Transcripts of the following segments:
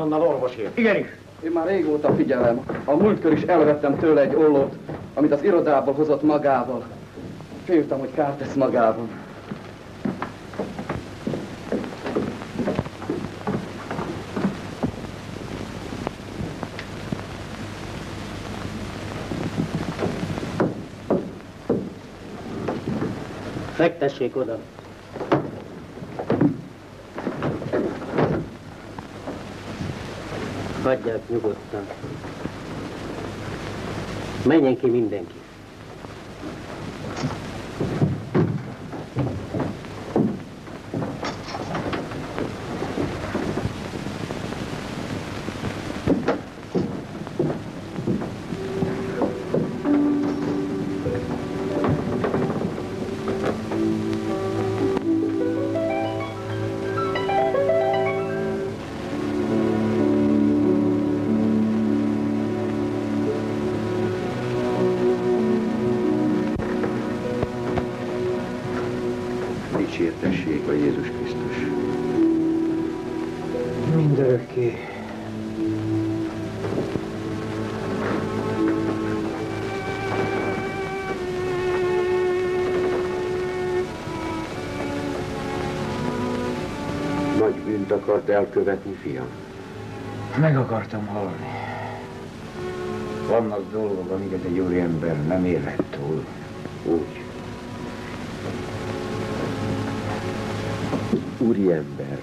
azonnal orvosért. Igenis. Én már régóta figyelem. A múltkor is elvettem tőle egy ollót, amit az irodába hozott magával. Féltem, hogy kárt tesz magában. Fektessék oda. Hagyják nyugodtan. Menjen ki mindenki. Dicsértessék a Jézus Krisztus. Mindörökké. Nagy bűnt akart elkövetni, fiam? Meg akartam halni. Vannak dolgok, amiket egy úriember nem élhet túl. Úgy. Úriember.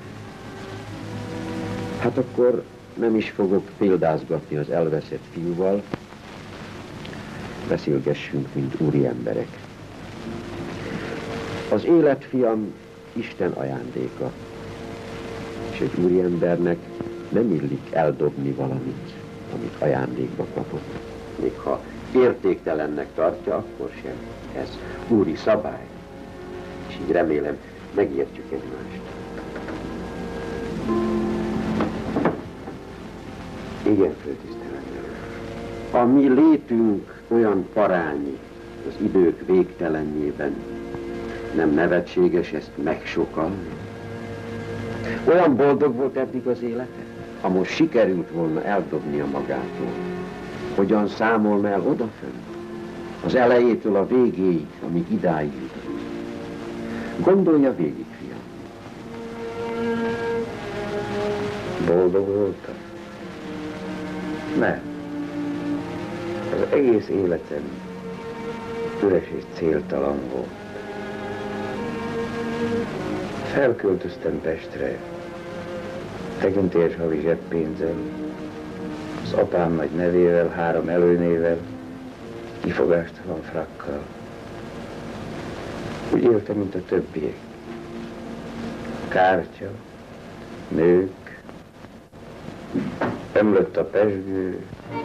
Hát akkor nem is fogok példázgatni az elveszett fiúval. Beszélgessünk, mint úriemberek. Az élet, fiam, Isten ajándéka. És egy úriembernek nem illik eldobni valamit, amit ajándékba kapott. Még ha értéktelennek tartja, akkor sem. Ez úri szabály. És így remélem, megértjük egymást. Igen, főtiszteletem. A mi létünk olyan parányi az idők végtelenjében. Nem nevetséges ezt megsokalni? Olyan boldog volt eddig az élete, ha most sikerült volna eldobnia magától. Hogyan számolna el odafönn? Az elejétől a végéig, amíg idáig jutott. Gondolja végig, fiam. Boldog voltam? Nem. Az egész életem üres és céltalan volt. Felköltöztem Pestre, tekintélyes havi zseppénzzel, az apám nagy nevével, 3 előnével, kifogástalan frakkal. Úgy éltem, mint a többiek. Kártya, nők, ömlött a pezsgő.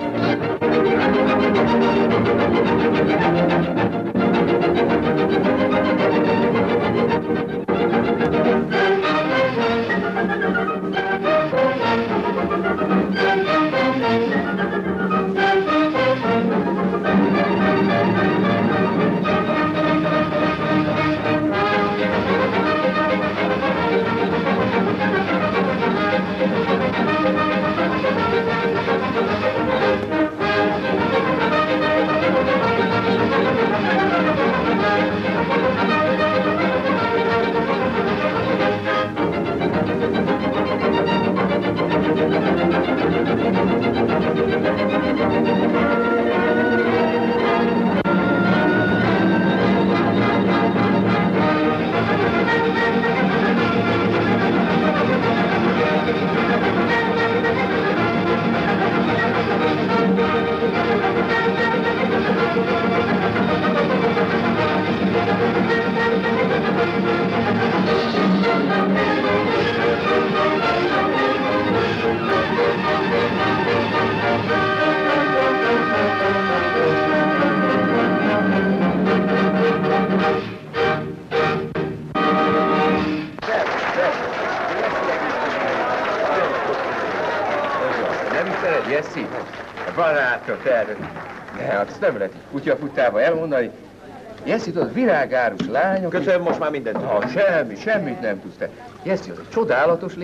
Jesszi, a barátra terve. De hát ezt nem lehet kutyafutába elmondani. Jesszi, tudod, virágárus lányok... Köszönöm, most már mindent tudom. Semmit nem tudsz te. Jesszi, az egy csodálatos lény.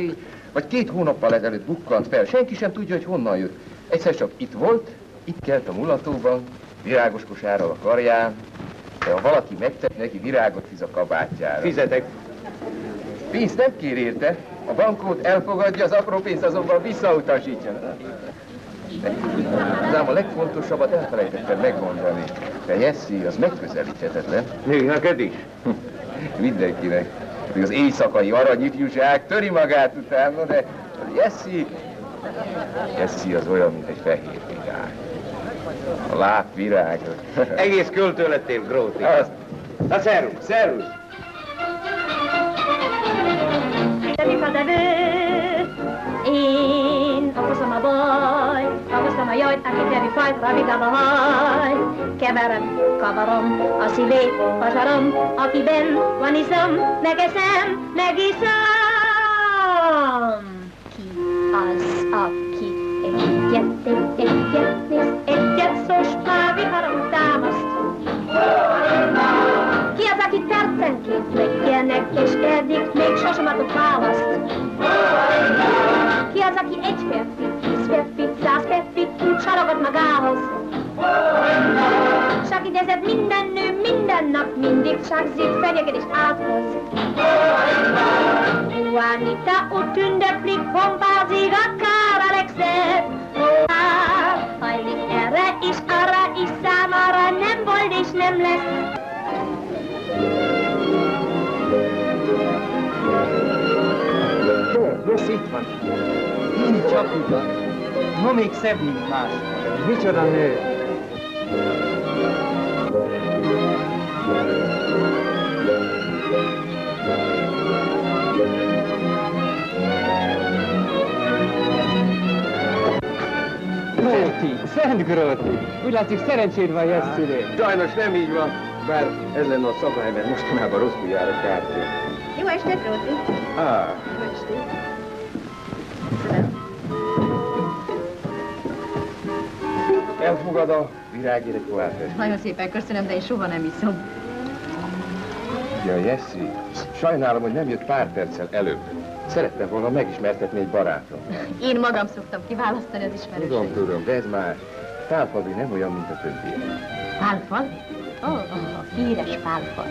Vagy 2 hónappal ezelőtt bukkant fel, senki sem tudja, hogy honnan jött. Egyszer csak itt volt, itt kelt a mulatóban, virágos kosárral a karján, de ha valaki megtett, neki virágot fiz a kabátjára. Fizetek. Pénzt nem kér érte, a bankót elfogadja, az apró pénzt azonban visszautasítja. Ám a legfontosabbat elfelejtettem megmondani. De Jesse az megközelíthetetlen. Még neked is? Mindenkinek. Az éjszakai aranyifjúság töri magát utána, de Jesse az olyan, mint egy fehér virág. A láb virága. Egész költő lettél, Gróti. Na, szervusz, szervusz! Én okozom a baj, okozom a jajt, aki nevű fajt, ravidam a haj. Keverem, kavarom, a szívét, pazsarom, akiben van iszom, megeszem, megiszom. Ki az, aki egyet néz, egyet szós, már viharom támaszt? Ki az, aki percenként megjelenek és eddig még sosem adott választ? Ki az, aki 1 férfi, 10 férfi, 100 férfi úgy saragot magához? S aki ezért minden nő minden nap mindig csak zít, fenyeged és áthoz. Juanita ott ünneplik, pompázik akár Alexet. Hajlik erre és arra is, számára nem volt és nem lesz. Rossz itt van. Én csak utat. Ma még szebb, mint más. Micsoda nő. Gróti, Szent Gróti. Úgy látszik, szerencséd van, Jesszinél. Sajnos nem így van, bár ez lenne a szabály, mert mostanában rosszul jár a kártya. Jó estét, Gróti. Jó estét. Elfogad a virágérekoát. Nagyon szépen köszönöm, de én soha nem iszom. Ja, Jesse, sajnálom, hogy nem jött pár perccel előbb. Szerettem volna megismertetni egy barátom. Én magam szoktam kiválasztani az ismerőseit. Tudom, de ez más. Pálfalvi nem olyan, mint a többiek. Pálfal? Ó, a híres Pálfal.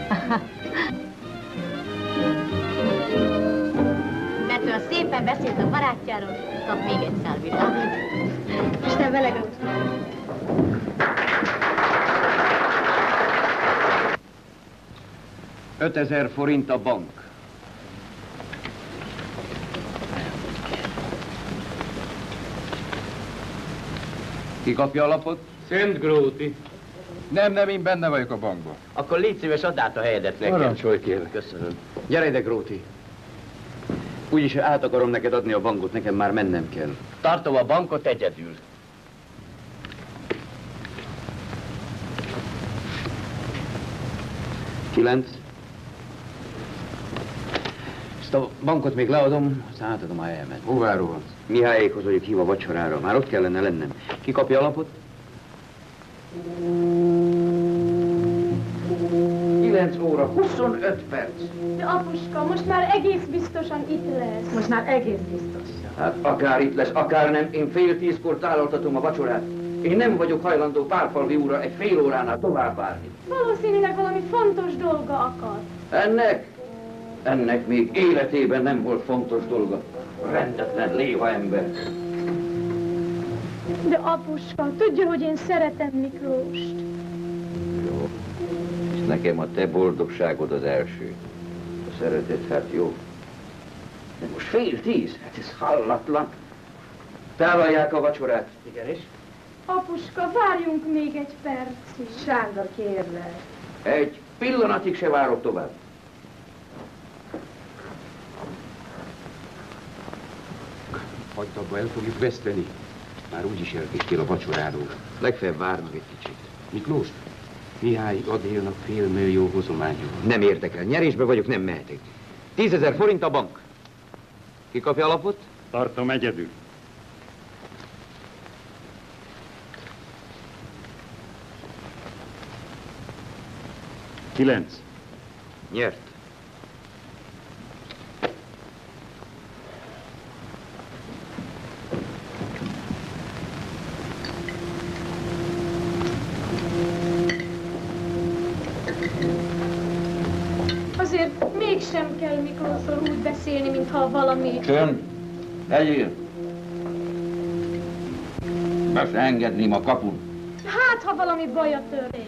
Mert olyan szépen beszélt a barátjáról, kap még egy szál virágot. Isten vele gazdag. 5000 forint a bank. Ki kapja a lapot? Szent Gróti. Nem, én benne vagyok a bankban. Akkor légy szíves, add át a helyedet nekem. Parancsolj, kérlek. Köszönöm. Gyere ide, Gróti. Úgyis át akarom neked adni a bankot, nekem már mennem kell. Tartom a bankot egyedül. Kilenc. Ezt a bankot még leadom, aztán átadom a helyemet. Hová rohansz? Mihályékhoz vagyok hívva vacsorára. Már ott kellene lennem. Ki kapja a lapot? 9 óra, 25 perc. De apuska, most már egész biztosan itt lesz. Most már egész biztos. Hát akár itt lesz, akár nem. Én fél 10-kor tálaltatom a vacsorát. Én nem vagyok hajlandó Pálfalvi úrra egy fél óránál tovább várni. Valószínűleg valami fontos dolga akar. Ennek még életében nem volt fontos dolga. Rendetlen, léha ember. De apuska, tudja, hogy én szeretem Miklóst. Jó. És nekem a te boldogságod az első. A szeretet, hát jó. De most fél 10, hát ez hallatlan. Tálalják a vacsorát. Igenis. Apuska, várjunk még egy percig. Sándor, kérlek. Egy pillanatig se várok tovább. Hagyd abba, el fogjuk veszteni. Már úgyis elkésztél a vacsoráról. Legfeljebb várj meg egy kicsit. Miklós, Mihály ad élnek $5 millió hozományról. Nem érdekel. Nyerésbe vagyok, nem mehetek. 10 000 forint a bank. Ki kapja a lapot? Tartom egyedül. Kilenc. Nyert. Azért mégsem kell Miklósról úgy beszélni, mintha valami... Csönd! Legyél! Be se engedném a kapun. Hát, ha valami baja történt.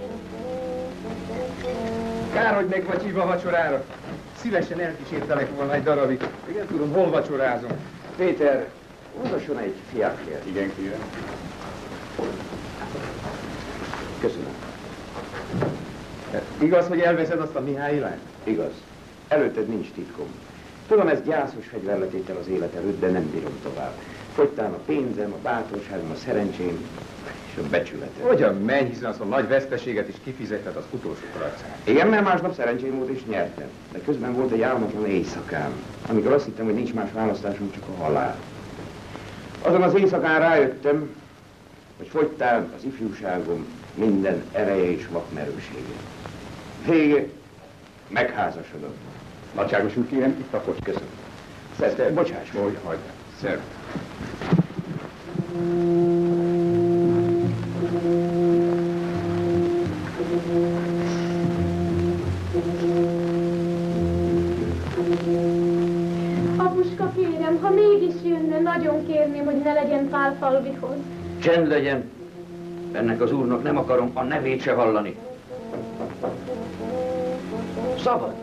Kár, hogy meg vagy hívva vacsorára. Szívesen elkísértelek volna egy darabig. Igen, tudom, hol vacsorázom. Péter, mutasson egy fiákért. Igen, kérem. Köszönöm. Igaz, hogy elveszed azt a Mihály lányt? Igaz. Előtted nincs titkom. Tudom, ez gyászos fegyverletétel az élet előtt, de nem bírom tovább. Fogytán a pénzem, a bátorságom, a szerencsém és a becsületem. Hogyan menj, hiszen azt a nagy veszteséget is kifizetted az utolsó karacán. Igen, mert másnap szerencsém volt és nyertem. De közben volt egy álmatlan éjszakám, amikor azt hittem, hogy nincs más választásom, csak a halál. Azon az éjszakán rájöttem, hogy fogytán az ifjúságom minden ereje és vakmerősége. Vége, megházasodott. Nagyságos úr, kérem, itt a kocs. Köszönöm. Szerte, bocsáss. Hogy hagyd. Szert. Apuska, kérem, ha mégis jönne, nagyon kérném, hogy ne legyen Pálfalvihoz. Csend legyen! Ennek az úrnak nem akarom a nevét se hallani. Szabad!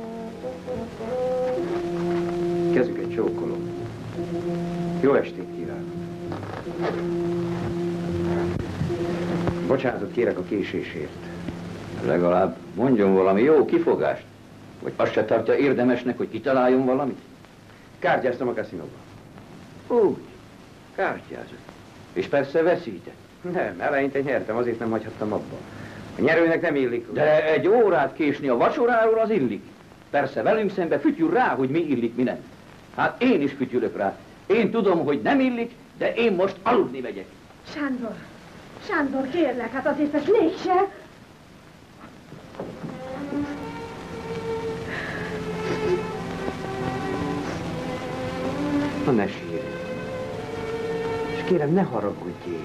Kezüket csókolom. Jó estét kívánok. Bocsánatot kérek a késésért. Legalább mondjon valami jó kifogást. Vagy azt se tartja érdemesnek, hogy kitaláljon valamit? Kártyáztam a kaszinóban. Úgy, kártyázott. És persze veszített. Nem, eleinte nyertem, azért nem hagyhattam abba. A nyerőnek nem illik. De egy órát késni a vacsoráról az illik. Persze velünk szembe fütyül rá, hogy mi illik, mi nem. Hát én is fütyülök rá. Én tudom, hogy nem illik, de én most aludni megyek. Sándor, Sándor, kérlek, hát azért ezt mégse. Na ne sírj. És kérem, ne haragudjél.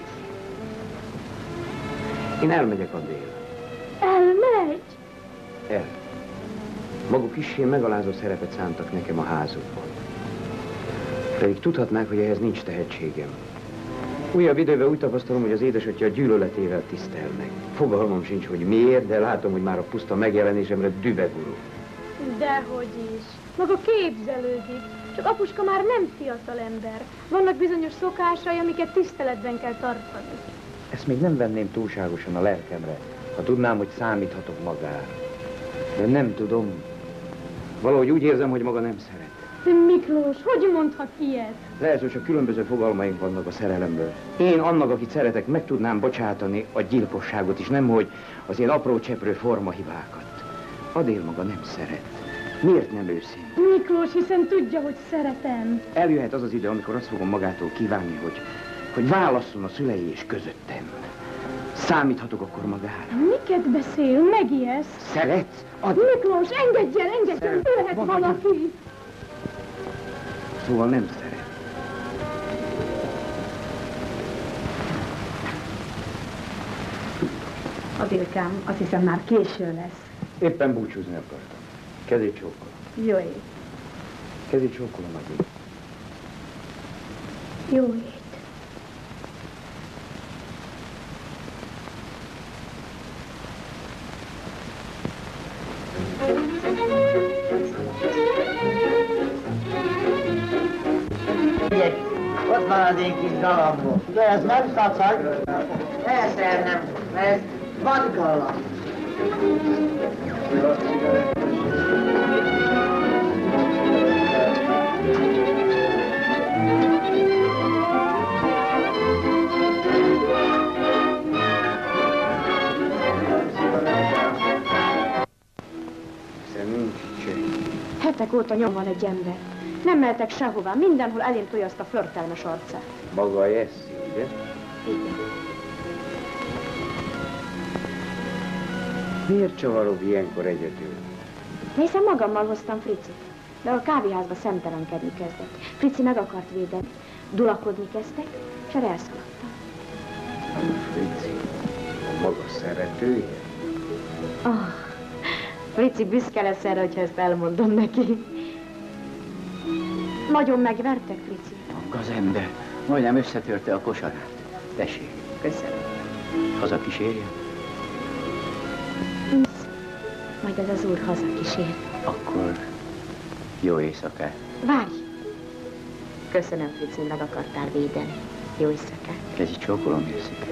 Én elmegyek a dél. Elmegy? El. Maguk is ilyen megalázó szerepet szántak nekem a házukban. Pedig tudhatnák, hogy ehhez nincs tehetségem. Újabb időben úgy tapasztalom, hogy az édesatya gyűlöletével tisztelnek. Fogalmam sincs, hogy miért, de látom, hogy már a puszta megjelenésemre dübegurul. Dehogy is. Maga képzelődik. Csak apuska már nem fiatal ember. Vannak bizonyos szokásai, amiket tiszteletben kell tartani. Ezt még nem venném túlságosan a lelkemre, ha tudnám, hogy számíthatok magára. De nem tudom. Valahogy úgy érzem, hogy maga nem szeret. De Miklós, hogy mondhat ilyet? Lehet, hogy csak különböző fogalmaink vannak a szerelemből. Én annak, akit szeretek, meg tudnám bocsátani a gyilkosságot is, nem hogy az ilyen apró cseprő formahibákat. Adél maga nem szeret. Miért nem őszintén? Miklós, hiszen tudja, hogy szeretem. Eljöhet az az idő, amikor azt fogom magától kívánni, hogy válasszon a szülei és közöttem. Számíthatok akkor magára. Miket beszél? Megijesz? Szeretsz? Adj! Miklós, engedj el, jöhet valaki. Szóval nem szeret. Adélkám, azt hiszem már késő lesz. Éppen búcsúzni akartam. Kezét csókolom. Jó ét. Kezét csókolom, Adél. Jó ét. Ott van az én kis galambom. De ez nem kacag? Persze nem, ez vadgalamb. Hetek óta nyom van egy ember. Nem mehetek sehová, mindenhol elém tolja azt a förtelmes arcát. Maga a Jeszi, ugye? Igen. Miért csavarog ilyenkor egyedül? Hiszen magammal hoztam Fricit, de a kávéházba szemtelenkedni kezdett. Frici meg akart védeni. Dulakodni kezdtek, és erre elszaladtam. Frici, a maga szeretője? Frici büszke lesz erre, hogyha ezt elmondom neki. Nagyon megvertek, Frici? Az ember majdnem összetörte a kosarát. Tessék. Köszönöm. Hazakísérje? Majd ez az úr hazakísér. Akkor jó éjszakát. Várj! Köszönöm, Frici, meg akartál védeni. Jó éjszakát. Kezi csókolom, Jessica.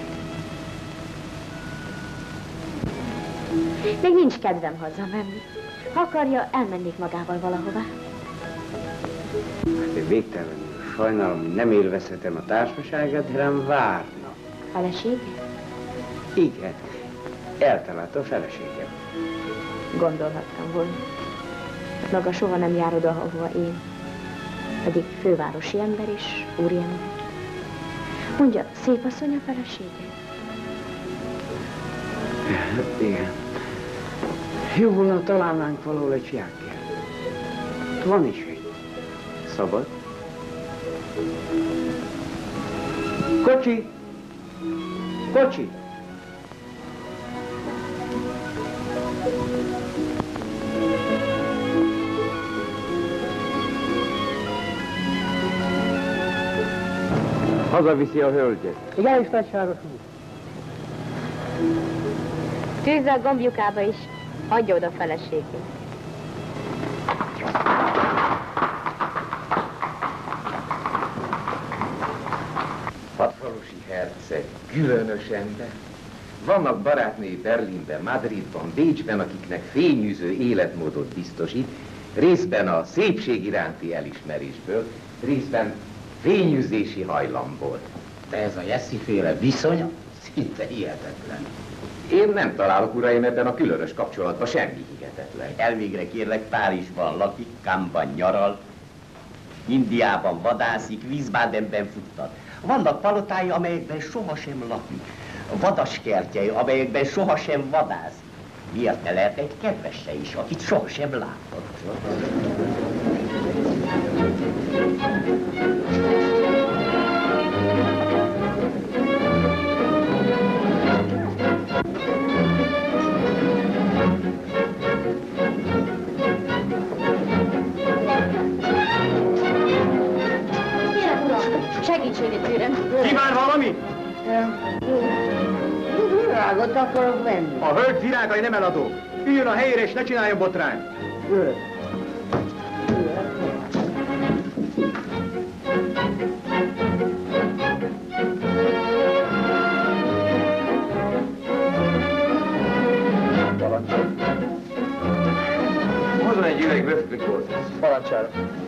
Még nincs kedvem hazamenni. Ha akarja, elmennék magával valahová. Hát én végtelenül sajnálom, hogy nem élvezhetem a társaságát, de rám várnak. Felesége? Igen, eltalálta a feleségem. Gondolhattam volna. Maga soha nem jár oda, ahova én. Pedig fővárosi ember és úriember. Mondja, szép asszony a felesége? Igen. Jó volna, találnánk valahol egy fiákért. Van is egy. Szabad? Kocsi! Kocsi! Hazaviszi a hölgyet. Igen, is nagyságos úr. Tűzze a gombjukába is. Adja oda a feleségét. Hatfalusi herceg, különös ember. Vannak barátnői Berlinben, Madridban, Bécsben, akiknek fényűző életmódot biztosít, részben a szépség iránti elismerésből, részben fényűzési hajlamból. De ez a Jessie-féle viszonya szinte hihetetlen. Én nem találok, uraim, ebben a különös kapcsolatban semmi hihetetlen. Elvégre kérlek, Párizsban lakik, Cannesban nyaral, Indiában vadászik, Wiesbadenben futtat. Vannak palotái, amelyekben sohasem lakik. Vadaskertjei, amelyekben sohasem vadászik. Miért ne lehet egy kedvesse is, akit sohasem látott? Segítséget kérem. Kíván valami? Virágot akarok venni. A hölgy virágai nem eladó. Üljön a helyére és ne csináljon botrányt. Hozzon egy üveg böfklikót. Parancsára.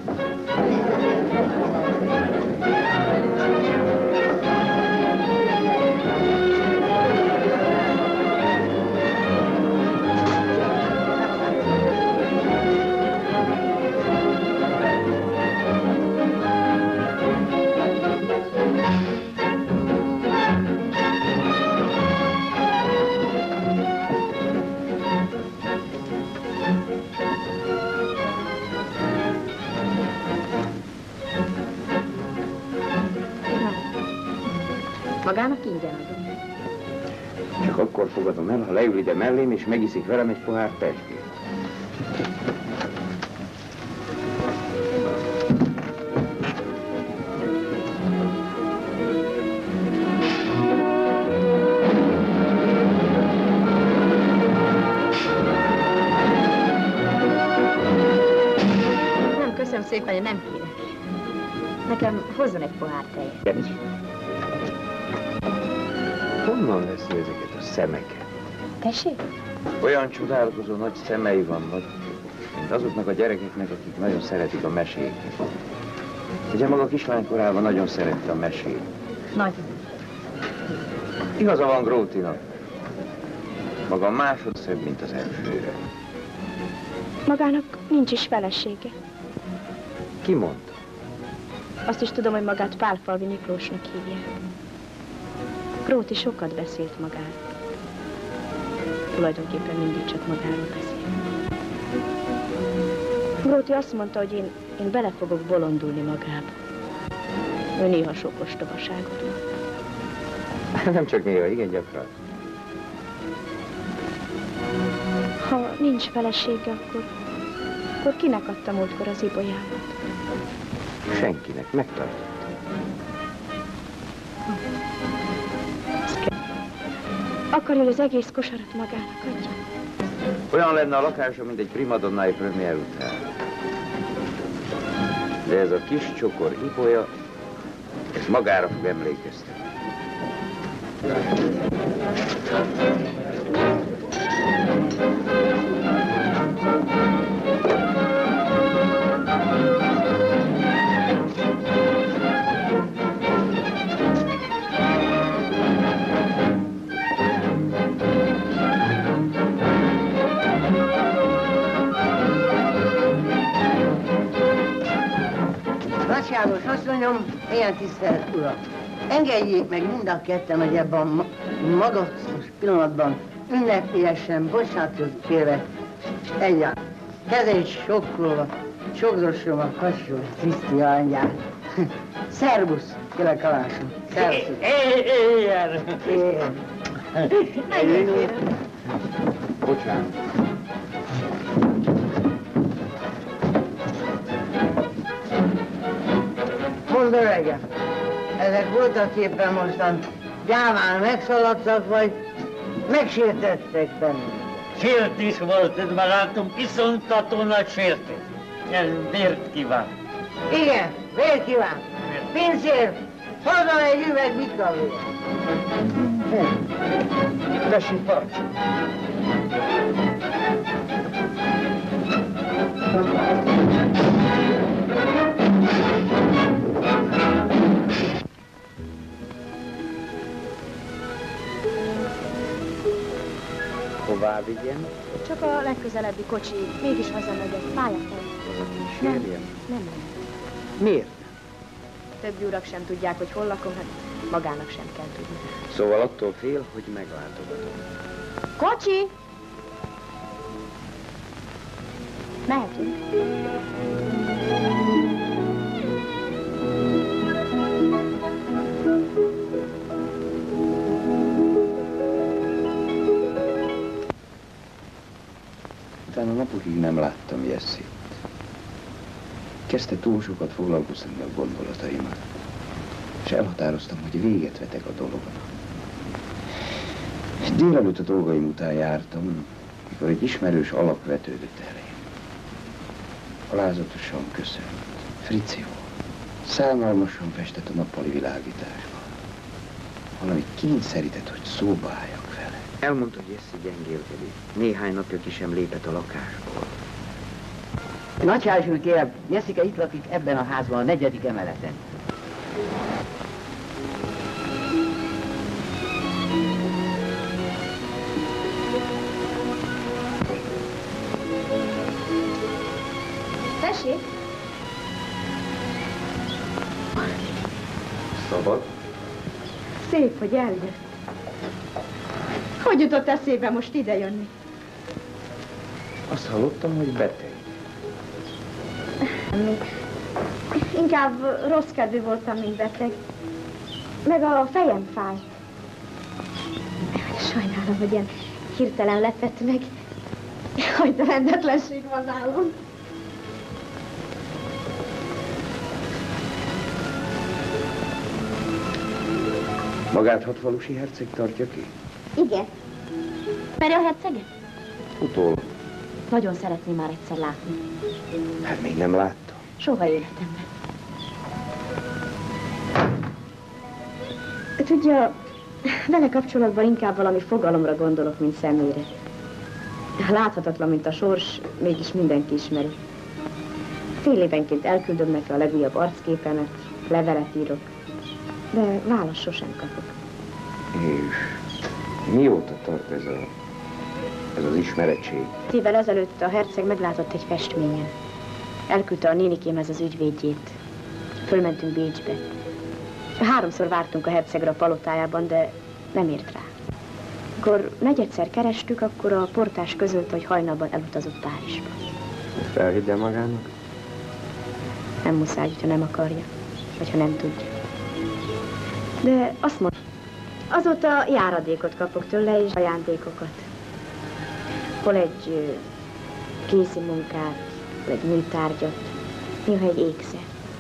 Magának ingyen adom. Csak akkor fogadom el, ha leül ide mellém, és megiszik velem egy pohár pezsgét. Nem, köszönöm szépen, hogy nem kérek. Nekem hozzon egy pohár tejet. Honnan veszi ezeket a szemeket? Tessék? Olyan csodálkozó nagy szemei vannak, mint azoknak a gyerekeknek, akik nagyon szeretik a meséket. Ugye maga kislánykorában nagyon szerette a mesét. Nagyon. Igaza van Grótinak. Maga másodszebb, mint az elsőre. Magának nincs is felesége. Ki mondta? Azt is tudom, hogy magát Pálfalvi Miklósnak hívják. Gróti sokat beszélt magáról. Tulajdonképpen mindig csak magáról beszél. Gróti azt mondta, hogy én bele fogok bolondulni magába. Ő néha sok ostobaságot mond. Nem csak néha, igen gyakran. Ha nincs felesége, akkor kinek adta múltkor az ibolyámat? Senkinek, megtartott. Akarja, hogy az egész kosarat magának adja? Olyan lenne a lakása, mint egy primadonnái premier után. De ez a kis csokor ibolya, ez magára fog emlékeztetni. Nagy János asszonyom, ilyen tisztelt uram! Engedjék meg mind a ketten, hogy ebben a magasztos pillanatban ünnepélyesen, bocsánatot kérve, egyáltalán kezét sokkolva, sokrosom a kassó Kriszti anyját. Szervusz, kérlek Kalásom. Szervusz. Éjjel! Bocsánat. Mondd öregem, ezek voltak éppen mostan gyáván megszaladtak, vagy megsértettek bennünket? Sértés volt ez, barátom, iszonytató nagy sértés. Ez vért kíván. Igen, vért kíván. Pincér, hozzon egy üveg bikavért. Tessék, parancsolj! Hová vigyen? Csak a legközelebbi kocsi, mégis hazamegyek, pályáfel. Sérjen? Nem. Miért? Többi urak sem tudják, hogy hol lakom, hát magának sem kell tudni. Szóval attól fél, hogy meglátogatom. Kocsi! Mehetünk. Utána napokig nem láttam Jessit. Kezdte túl sokat foglalkoztatni a gondolataimat, és elhatároztam, hogy véget vetek a dolognak. Délelőtt a dolgaim után jártam, mikor egy ismerős alak vetődött elém. Alázatosan köszönt. Frici volt. Szánalmasan festett a nappali világításban. Valami kényszerített, hogy szóba álljak vele. Elmondta, hogy Jessi gyengélkedik. Néhány napja ki sem lépett a lakásból. Nagy János úr, kérem, Jessica itt lakik ebben a házban, a 4. emeleten. Tessék? Szabad? Szép, hogy eljött. Hogy jutott eszébe most ide jönni? Azt hallottam, hogy beteg. Inkább rossz kedvű voltam, mint beteg. Meg a fejem fáj. Sajnálom, hogy ilyen hirtelen lepett meg. Hogy de rendetlenség van nálam. Magát Hatfalusi herceg tartja ki? Igen. Ismeri a herceget? Utólag. Nagyon szeretném már egyszer látni. Hát még nem láttam. Soha életemben. Tudja, vele kapcsolatban inkább valami fogalomra gondolok, mint személyre. Láthatatlan, mint a sors, mégis mindenki ismeri. Fél évenként elküldöm neki a legújabb arcképemet, levelet írok, de választ sosem kapok. És mióta tart ez az ismeretség? 10 évvel ezelőtt a herceg meglátott egy festményen. Elküldte a nénikémhez az ügyvédjét. Fölmentünk Bécsbe. 3-szor vártunk a hercegre a palotájában, de nem ért rá. Amikor negyedszer kerestük, akkor a portás közölte, hogy hajnalban elutazott Párizsba. Felhidd el magának? Nem muszáj, ha nem akarja, vagy ha nem tudja. De azt mondta, azóta járadékot kapok tőle, és ajándékokat. hol egy kézi munkát, egy műtárgyat, néha egy ékszer.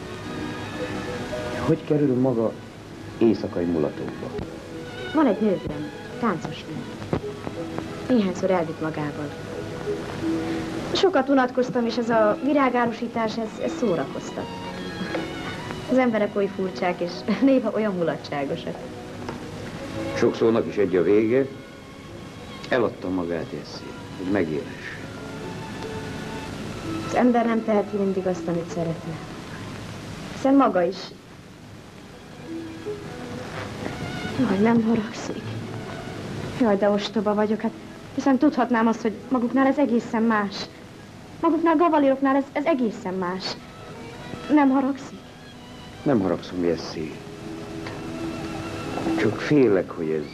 Hogy kerül maga éjszakai mulatóba? Van egy nővérem, táncos nő. Néhányszor elvitt magával. Sokat unatkoztam, és ez a virágárusítás, ez szórakoztat. Az emberek oly furcsák, és néha olyan mulatságosak. Sok szónak is egy a vége. Eladta magát Jessie, hogy megélhesse. Az ember nem teheti mindig azt, amit szeretne. Hiszen maga is. Jaj, nem haragszik. Jaj, de ostoba vagyok, hát hiszen tudhatnám azt, hogy maguknál ez egészen más. Maguknál gavalíroknál ez egészen más. Nem haragszik? Nem haragszom, Jessie. Csak félek, hogy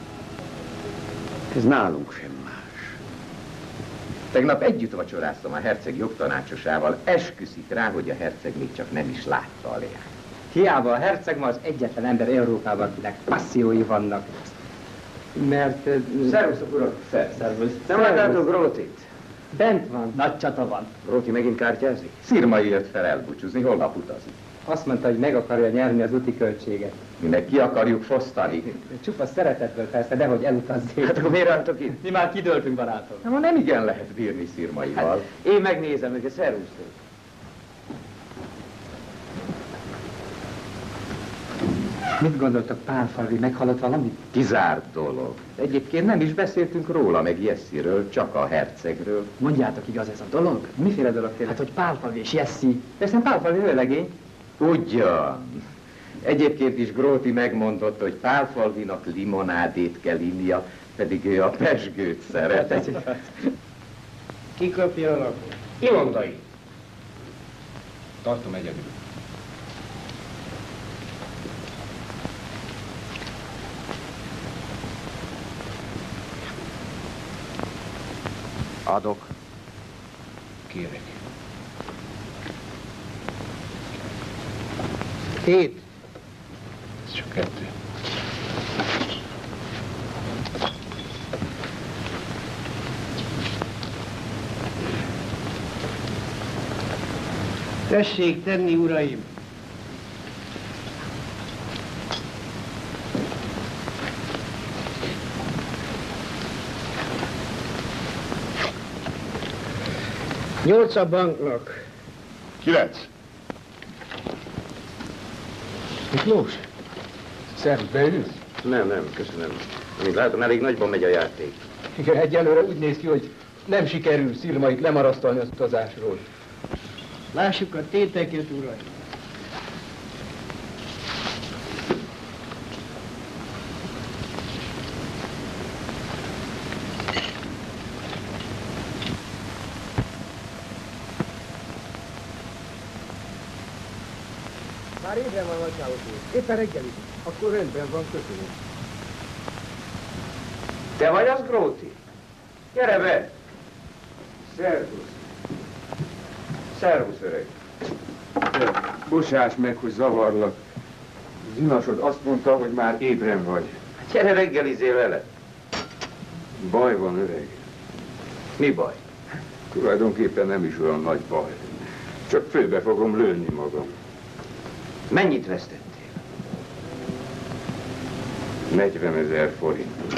ez nálunk sem más. Tegnap együtt vacsoráztam a herceg jogtanácsosával, esküszik rá, hogy a herceg még csak nem is látta a leányt. Hiába a herceg ma az egyetlen ember Európában, akinek passziói vannak. Mert... Szervusztok, urak! Szervusz. Nem láttátok Grótit? Bent van, nagy csata van. Gróti megint kártyázik? Szirmai jött fel elbúcsúzni, holnap utazik. Azt mondta, hogy meg akarja nyerni az úti költséget. Mi meg ki akarjuk fosztani. Csupa szeretetből persze, de hogy elutazzék. Hát akkor miért álltok itt? Mi már kidőltünk, barátom. Na, nem igen lehet bírni Szirmaival. Hát, én megnézem őket, szervusztok. Mit gondoltok, Pálfalvi meghallott valamit? Kizárt dolog. Egyébként nem is beszéltünk róla, meg Jessziről, csak a hercegről. Mondjátok, igaz ez a dolog? Miféle dolog tényleg? Hát, hogy Pálfalvi és Jessie. Persze Pálfalvi vőlegény. Ugyan. Egyébként is Gróti megmondotta, hogy Pálfalvinak limonádét kell innia, pedig ő a pezsgőt szereti. Ki kapja a lapot? Imondai. Tartom egyedül. Adok. Kérek. 7. Ez csak 2. Tessék tenni, uraim! Nyolc a banknak. 9. Miklós? Szervusz, beülsz? Nem, köszönöm. Amint látom, elég nagyban megy a játék. Igen, egyelőre úgy néz ki, hogy nem sikerül Szirmait lemarasztalni az utazásról. Lássuk a téteket, uraim! Már ébren van, Nagyságot úr. Éppen reggelizik. Akkor rendben van, köszönöm. Te vagy az, Gróti? Gyere be! Szervusz. Szervusz, öreg. Bocsáss meg, hogy zavarlak. Az inasod azt mondta, hogy már ébren vagy. Gyere, reggelizél vele. Baj van, öreg. Mi baj? Tulajdonképpen nem is olyan nagy baj. Csak főbe fogom lőni magam. Mennyit vesztettél? 40 000 forint.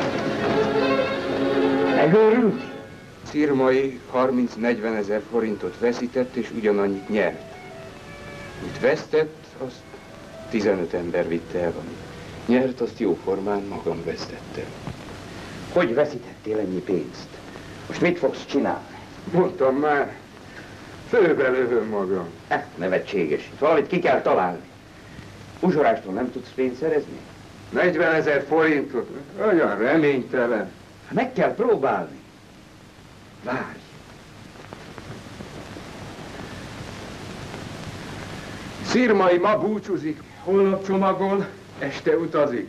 Megőrült? Szirmai 30-40 000 forintot veszített, és ugyanannyit nyert. Mit vesztett, azt 15 ember vitte el, amit nyert, azt jóformán magam vesztettem. Hogy veszítettél ennyi pénzt? Most mit fogsz csinálni? Mondtam már, főbe lövöm magam. Nevetséges. Valamit ki kell találni. Uzsorástól nem tudsz pénzt szerezni? 40 000 forintot? Olyan reménytelen. Meg kell próbálni. Várj. Szirmai ma búcsúzik, holnap csomagol, este utazik.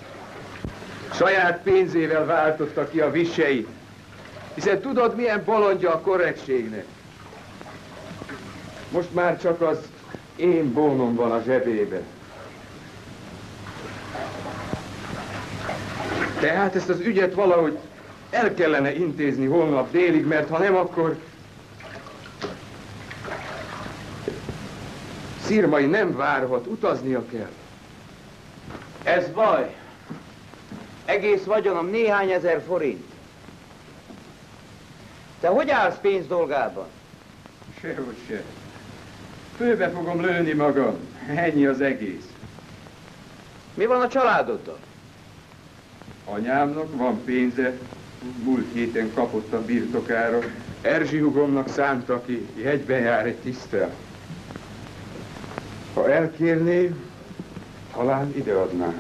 Saját pénzével váltotta ki a viseit. Hiszen tudod, milyen bolondja a korrektségnek? Most már csak az én bónom van a zsebébe. Tehát ezt az ügyet valahogy El kellene intézni holnap délig, mert ha nem, akkor... Szirmai nem várhat, utaznia kell. Ez baj. Egész vagyonom néhány ezer forint. Te hogy állsz pénz dolgában? Sehogy se. Főbe fogom lőni magam. Ennyi az egész. Mi van a családoddal? Anyámnak van pénze. Múlt héten kapott a birtokára. Erzsi hugomnak szánta ki, jegyben jár egy tisztel. Ha elkérné, talán ideadná.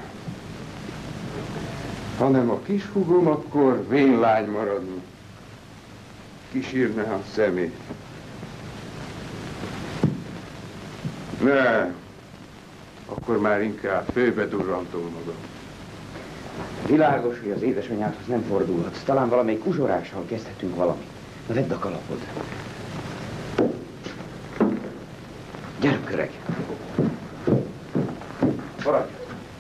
Ha nem a kis hugom, akkor vénlány maradna. Kisírne a szemét. Ne, akkor már inkább főbe durrantom magam. Világos, hogy az édesanyádhoz nem fordulhatsz. Talán valamelyik uzsorással kezdhetünk valamit. Na, vedd a kalapod. Gyerünk, öreg. Maradj.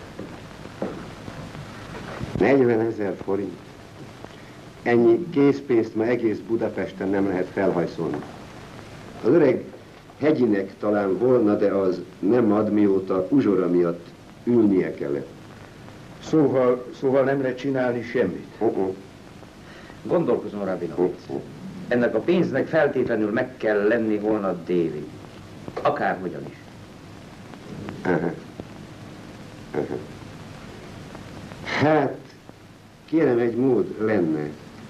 40 000 forint. Ennyi készpénzt ma egész Budapesten nem lehet felhajszolni. Az öreg Hegyinek talán volna, de az nem ad, mióta uzsora miatt ülnie kellett. Szóval nem lehet csinálni semmit? Gondolkozom, Rabinovic. Ennek a pénznek feltétlenül meg kell lenni holnap délig. Akárhogyan is. Hát, kérem, egy mód lenne.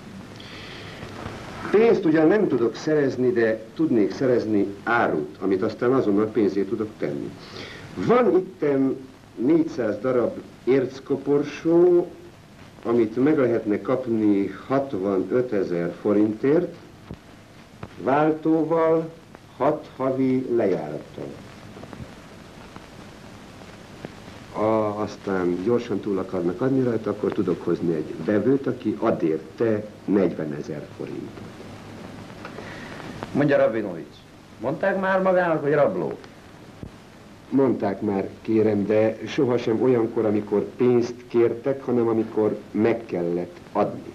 Pénzt ugyan nem tudok szerezni, de tudnék szerezni árut, amit aztán azonnal pénzé tudok tenni. Van itten 400 darab érckoporsó, amit meg lehetne kapni 65 000 forintért, váltóval, 6 havi lejárattal. Aztán gyorsan túl akarnak adni rajta, akkor tudok hozni egy vevőt, aki ad érte 40 000 forintot. Mondja, Rabinovic, mondták már magának, hogy rabló? Mondták már, kérem, de sohasem olyankor, amikor pénzt kértek, hanem amikor meg kellett adni.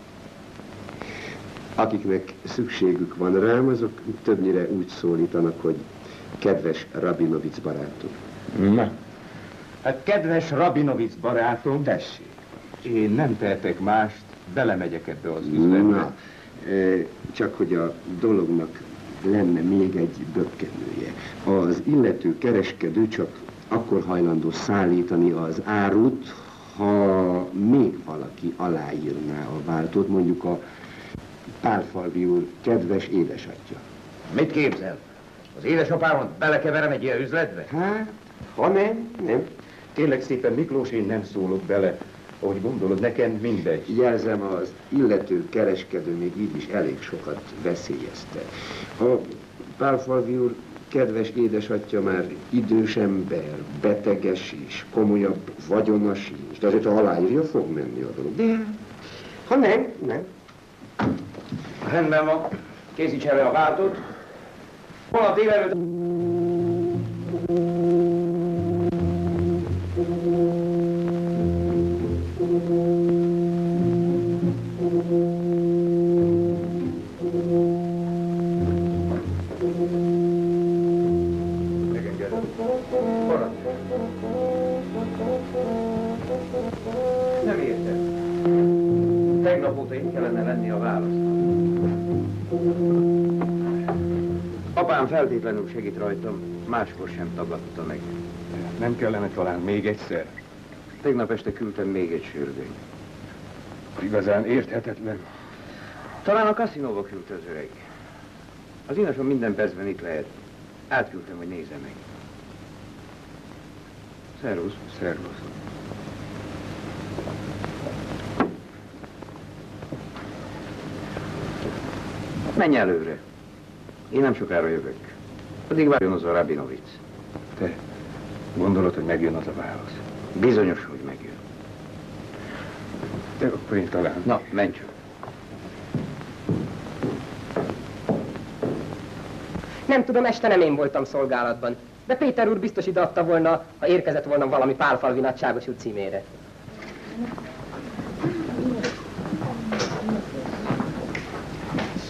Akiknek szükségük van rám, azok többnyire úgy szólítanak, hogy kedves Rabinovic barátom. Na, hát kedves Rabinovic barátom, tessék. Én nem tehetek mást, belemegyek ebbe az üzletbe. Csak hogy a dolognak lenne még egy bökkenője. Az illető kereskedő csak akkor hajlandó szállítani az árut, ha még valaki aláírná a váltót, mondjuk a Pálfalvi úr kedves édesatja. Mit képzel? Az édesapámat belekeverem egy ilyen üzletbe? Hát, ha nem. Kérlek szépen, Miklós, én nem szólok bele. Ahogy gondolod, nekem mindegy. Jelzem, az illető kereskedő még így is elég sokat veszélyezte. A Pálfalvi úr kedves édesatja már idős ember, beteges és komolyabb vagyona sincs, de azért ha aláírja, fog menni a dolog. De ha nem. Rendben van, készíts elő a váltót. Holnap délelőtt... Nem értem. Tegnap óta itt kellene lenni a válasznak. Apám feltétlenül segít rajtam, máskor sem tagadta meg. Nem kellene talán még egyszer? Tegnap este küldtem még egy sürgőnyt. Igazán érthetetlen. Talán a kaszinóba küldte az öreg. Az inasom minden percben itt lehet. Átküldtem, hogy nézze meg. Szervusz. Szervusz. Menj előre. Én nem sokára jövök. Addig várjon az a Rabinovic. Te gondolod, hogy megjön az a válasz? Bizonyos, hogy megjön. De akkor én talán... Na, menj csak. Nem tudom, este nem én voltam szolgálatban. De Péter úr biztos ideadta volna, ha érkezett volna valami Pálfalvi nagyságos út címére.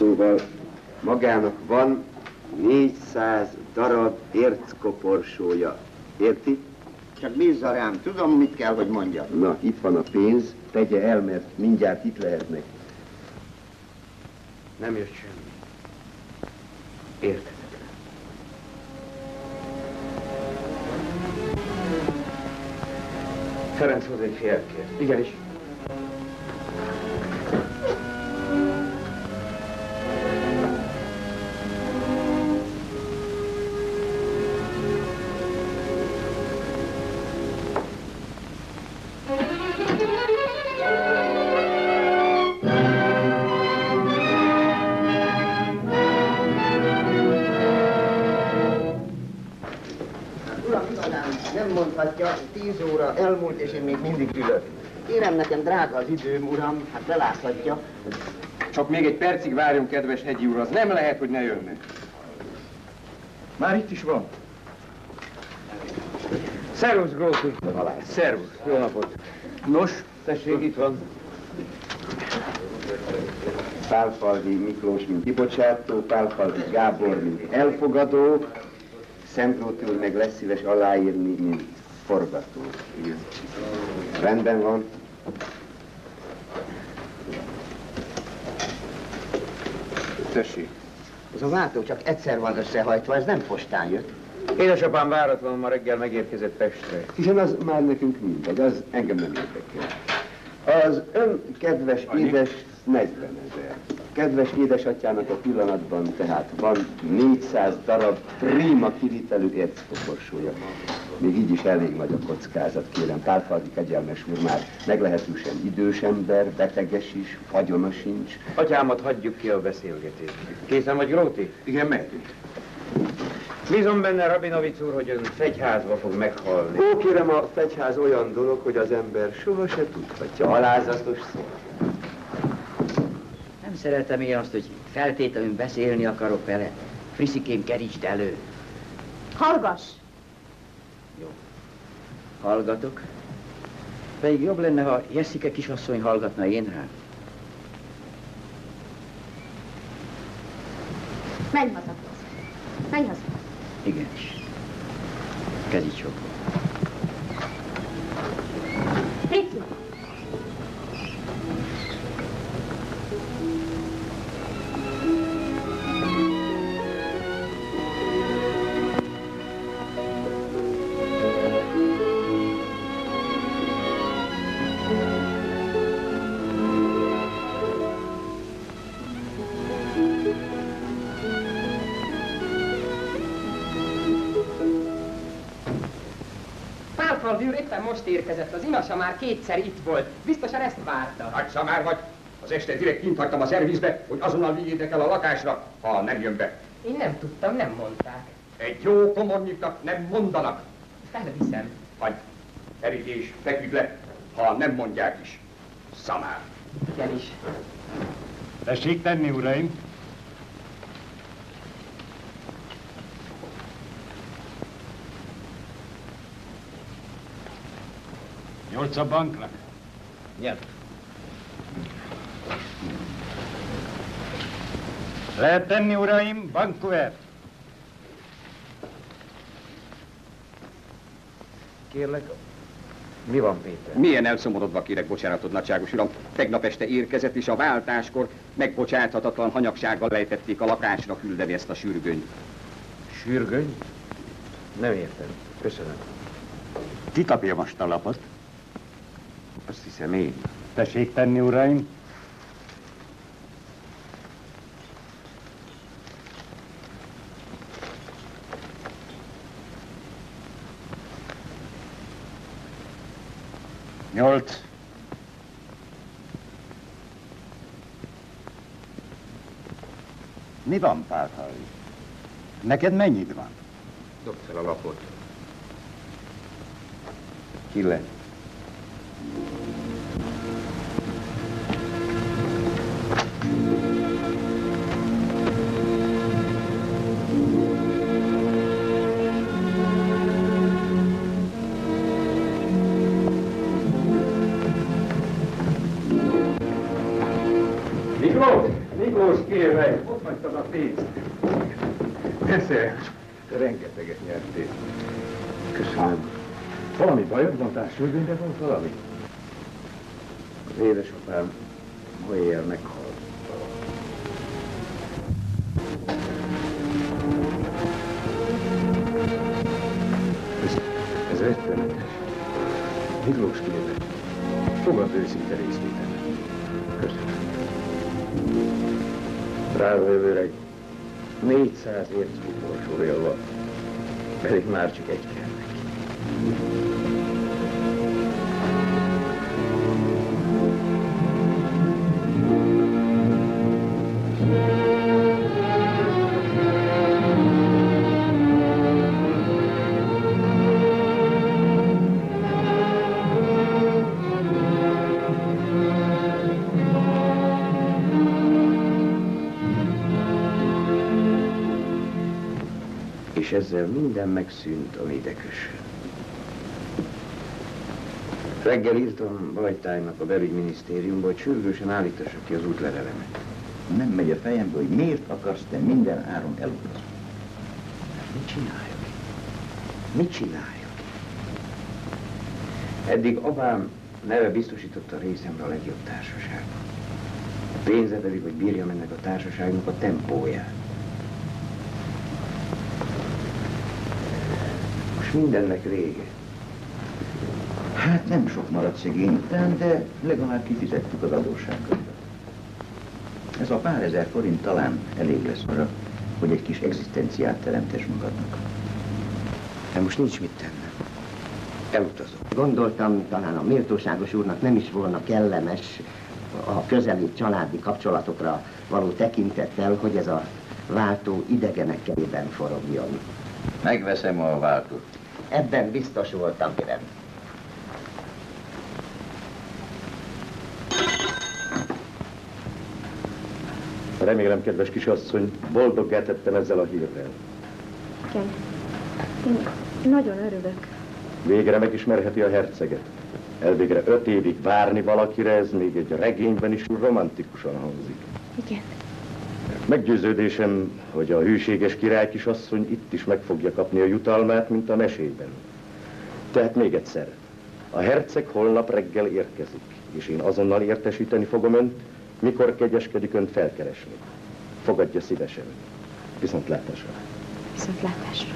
Szóval magának van 400 darab érckoporsója. Érti? Csak bízza rám, tudom, mit kell, hogy mondjam. Na, itt van a pénz, tegye el, mert mindjárt itt lehetnek. Nem jött semmi. Érthetetlen. Ferenc hoz egy félkért. Igenis. Nem mondhatja, 10 óra elmúlt, és én még mindig ülök. Kérem, nekem drága az időm, uram, hát beláthatja. Csak még egy percig várjon, kedves Hegyi úr, az nem lehet, hogy ne jönne. Már itt is van. Szervusz, Gróti! Szervusz, jó napot! Nos, tessék, itt van. Pálfalvi Miklós, mint kibocsátó, Pálfalvi Gábor, mint elfogadó, Szentgróti úr meg lesz szíves aláírni, mint forgató. Rendben van. Tessék. Az a váltó csak egyszer van összehajtva, ez nem postán jött. Édesapám váratlanul ma reggel megérkezett Pestre. Hiszen az már nekünk mindegy, az engem nem érdekel. Az ön kedves édes 40 000. Kedves édesatyának a pillanatban tehát van 400 darab prima kivitelű érckoporsója. Még így is elég nagy a kockázat, kérem. Pálfalvi kegyelmes úr már meglehetősen idős ember, beteges is, vagyona sincs. Atyámat hagyjuk ki a beszélgetést. Készen vagy, Gróti? Igen, mehetünk. Bízom benne, Rabinovic úr, hogy ön fegyházba fog meghalni. Ó, kérem, a fegyház olyan dolog, hogy az ember soha se tudhatja. Alázatos szó. Nem szeretem én azt, hogy feltétlenül beszélni akarok vele. Friszikém, kerítsd elő. Hallgass! Jó. Hallgatok. Pedig jobb lenne, ha Jessica kisasszony hallgatna én rám. Menj haza, Péter. Menj haza. Igenis. Kezit csókolom. Frici! Pálfalvi úr éppen most érkezett, az inasa már kétszer itt volt. Biztosan ezt várta. Nagy szamár vagy. Az este direkt kint hagytam a szervizbe, hogy azonnal vigyétek el a lakásra, ha nem jön be. Én nem tudtam, nem mondták. Egy jó komornyiknak nem mondanak. Felviszem. Hagy, Erik, feküdj le, ha nem mondják is. Szamár. Igenis. Tessék tenni, uraim! Nyolc a banknak? Nyert. Lehet tenni, uraim, bankkuvert? Kérlek, mi van, Péter? Milyen elszomorodva kérek bocsánatot, nagyságos uram. Tegnap este érkezett, és a váltáskor megbocsáthatatlan hanyagsággal lejtették a lakásra küldeni ezt a sürgönyt. Sürgöny? Nem értem. Köszönöm. Ki kapja most a lapot? Azt hiszem én. Tessék tenni, uraim! Nyolc. Mi van, Pálfalvi? Neked mennyit van? Dobd fel a lapot. 9. Miklós, kérlek, ott hagytad a pénzt. Persze, rengeteget nyertél. Köszönöm. Valami bajod van, társadalomban volt valami? Az édesapám ma éjjel meghalt. Ez rettenetes. Miklós, kérlek, fogadd őszinte részvételet. Köszönöm. Drága jövőre 400 ércútól sorolva, pedig már csak egy kell neki. És ezzel minden megszűnt, ami ide kössön. Reggel írtam Bajtálynak a belügyminisztériumba, hogy sürgősen állítassa ki az útlevelemet. Nem megy a fejembe, hogy miért akarsz te minden áron elutazni. Mit csináljak? Mit csináljak? Eddig apám neve biztosította részemre a legjobb társaságban. A pénze pedig, hogy bírjam ennek a társaságnak a tempóját. Most mindennek vége. Hát nem sok maradt szegény után, de legalább kifizettük az adósságot. Ez a pár ezer forint talán elég lesz arra, hogy egy kis egzisztenciát teremtess magadnak. De most nincs mit tennem. Elutazom. Gondoltam, talán a méltóságos úrnak nem is volna kellemes a közeli családi kapcsolatokra való tekintettel, hogy ez a váltó idegenek kezében forogjon. Megveszem a váltót. Ebben biztos voltam, kérem. Remélem, kedves kisasszony, boldoggá tettem ezzel a hírrel. Igen. Én nagyon örülök. Végre megismerheti a herceget. Elvégre 5 évig várni valakire, ez még egy regényben is romantikusan hangzik. Igen. Meggyőződésem, hogy a hűséges királykisasszony itt is meg fogja kapni a jutalmát, mint a mesében. Tehát még egyszer, a herceg holnap reggel érkezik, és én azonnal értesíteni fogom önt, mikor kegyeskedik önt felkeresni. Fogadja szívesen. Viszontlátásra. Viszontlátásra.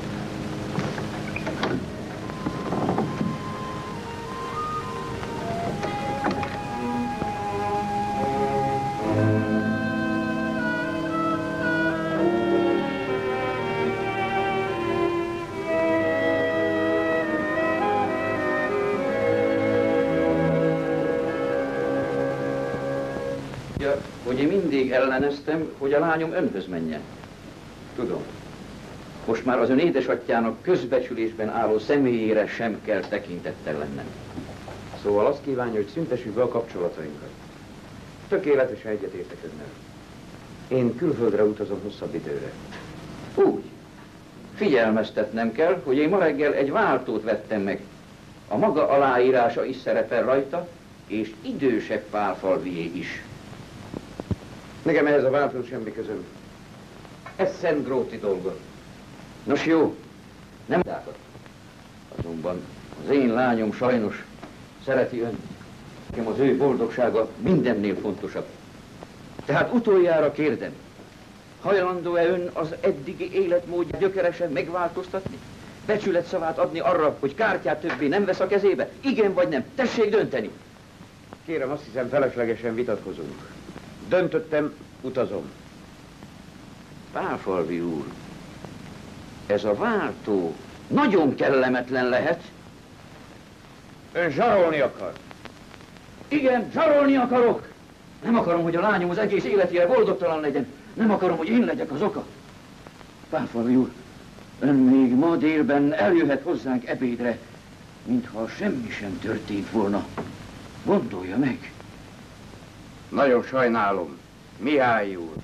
Hogy én mindig elleneztem, hogy a lányom önhöz menjen. Tudom. Most már az ön édesatyjának közbecsülésben álló személyére sem kell tekintettel lennem. Szóval azt kívánja, hogy szüntessük be a kapcsolatainkat. Tökéletesen egyetértek önnel. Én külföldre utazom hosszabb időre. Úgy. Figyelmeztetnem kell, hogy én ma reggel egy váltót vettem meg. A maga aláírása is szerepel rajta, és idősebb Pálfalvié is. Nekem ehhez a váltót semmi közöm. Ez Szent Gróti dolga. Nos jó, nem dákat. Azonban az én lányom sajnos szereti önt. Nekem az ő boldogsága mindennél fontosabb. Tehát utoljára kérdem, hajlandó-e ön az eddigi életmódját gyökeresen megváltoztatni? Becsületszavát adni arra, hogy kártyát többé nem vesz a kezébe? Igen vagy nem? Tessék dönteni! Kérem, azt hiszem, feleslegesen vitatkozunk. Döntöttem, utazom. Pálfalvi úr, ez a váltó nagyon kellemetlen lehet. Ön zsarolni akar. Igen, zsarolni akarok. Nem akarom, hogy a lányom az egész életére boldogtalan legyen. Nem akarom, hogy én legyek az oka. Pálfalvi úr, ön még ma délben eljöhet hozzánk ebédre, mintha semmi sem történt volna. Gondolja meg. Nagyon sajnálom. Mihály úr.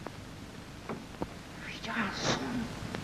Vigyázzon!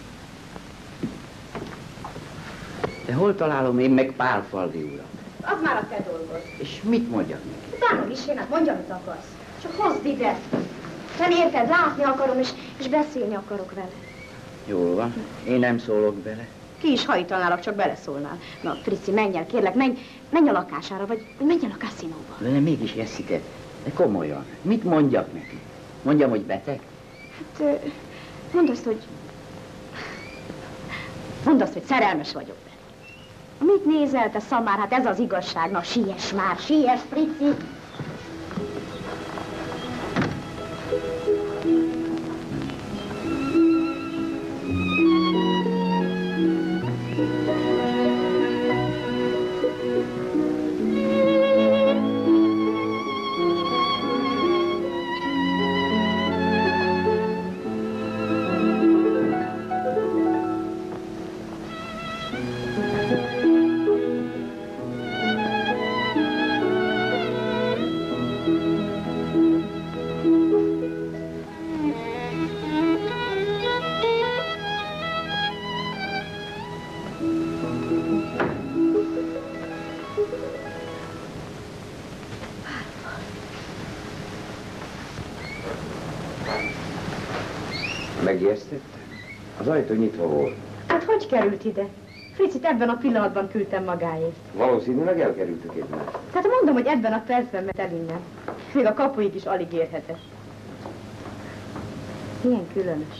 De hol találom én meg Pálfalvi urat? Az már a te dolgod. És mit mondjak neki? Utána is én, hát mondja, amit akarsz. Csak hozd ide. Nem érted, látni akarom, és beszélni akarok vele. Jól van, én nem szólok bele. Ki is hajítanálak, csak beleszólnál. Na, Frici, menj el, kérlek, menj a lakására, vagy menj el a kaszinóba. De nem mégis, Jessica, de komolyan, mit mondjak neki? Mondjam, hogy beteg? Hát, mondd azt, hogy szerelmes vagyok benne. Mit nézel, te szamár? Hát ez az igazság. Na, siess már, siess, Frici! Megijesztette? Az ajtó nyitva volt. Hát hogy került ide? Fricit ebben a pillanatban küldtem magáért. Valószínűleg elkerültük egymást. Tehát mondom, hogy ebben a percben ment el innen. Még a kapuig is alig érhetett. Milyen különös.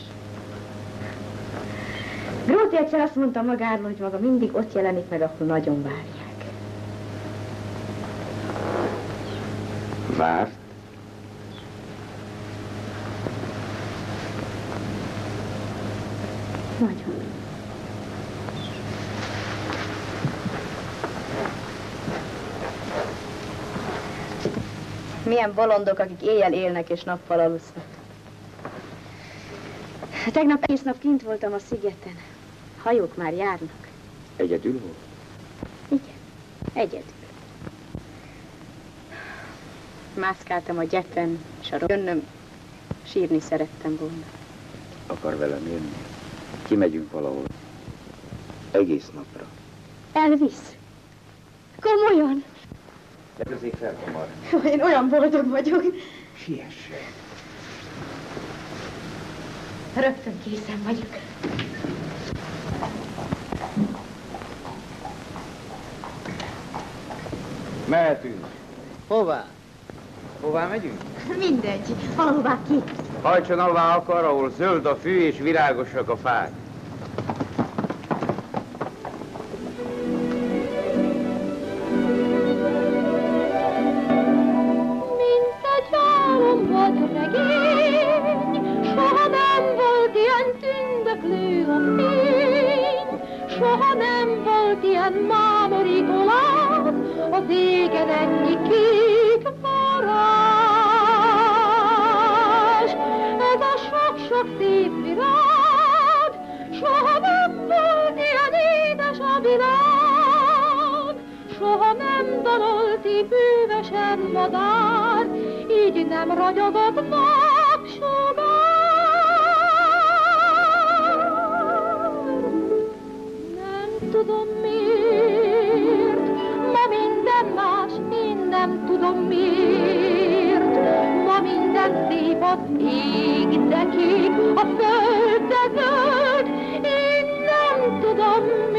Gróti egyszer azt mondta magáról, hogy maga mindig ott jelenik meg, ahol nagyon várják. Várt? Nagyon. Milyen bolondok, akik éjjel élnek és nappal alusznak. Tegnap egész nap kint voltam a szigeten. Hajók már járnak. Egyedül volt? Igen, egyedül. Mászkáltam a gyepen, és a jönnöm, sírni szerettem volna. Akar velem jönni? Kimegyünk valahol. Egész napra. Elvisz. Komolyan. Gyerkezzék fel, hamar. Én olyan boldog vagyok. Siessen. Rögtön készen vagyok. Mehetünk. Hová? Hová megyünk? Mindegy, valahová ki. Hajtson alá akar, ahol zöld a fű és virágosak a fák. Mint egy álom vagy regény, soha nem volt ilyen tündöklő a fény, soha nem volt ilyen mámorító lát, az égen ennyi kék varázs. Ez a sok-sok szép virág, soha nem volt ilyen édes a világ, soha nem dalolt így bűvösen madár, így nem ragyogott napsugár. Nem tudom miért, ma minden más, én nem tudom miért. Ma minden szép az ég, de kék, a föld, de zöld, én nem tudom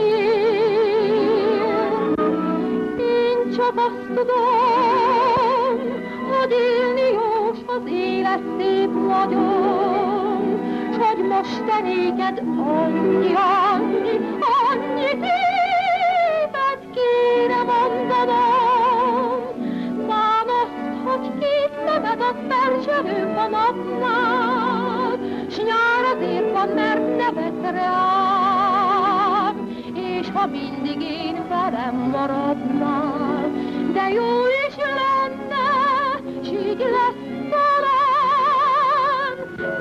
miért. Én csak azt tudom, hogy élni jó, s az élet szép nagyon, s hogy most te néked annyi szépet kéne mondanom. Tám azt, hogy két nevet ad percselők a napnál, s nyár azért van, mert nevet rám, és ha mindig én velem maradnál, de jó is lenne, s így lesz talán,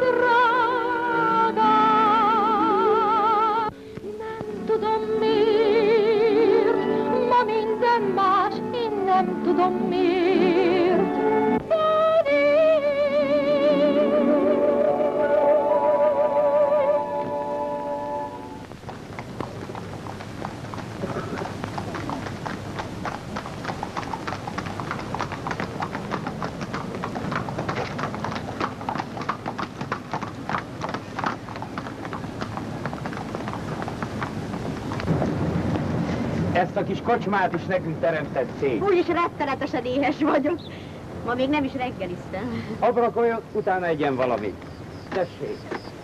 drágám. Nem tudom miért, ma minden más, én nem tudom miért. Ezt a kis kocsmát is nekünk teremtett cég. Úgyis rettenetesen éhes vagyok. Ma még nem is reggeliztem. Abrakoljon, utána egyen valamit. Tessék.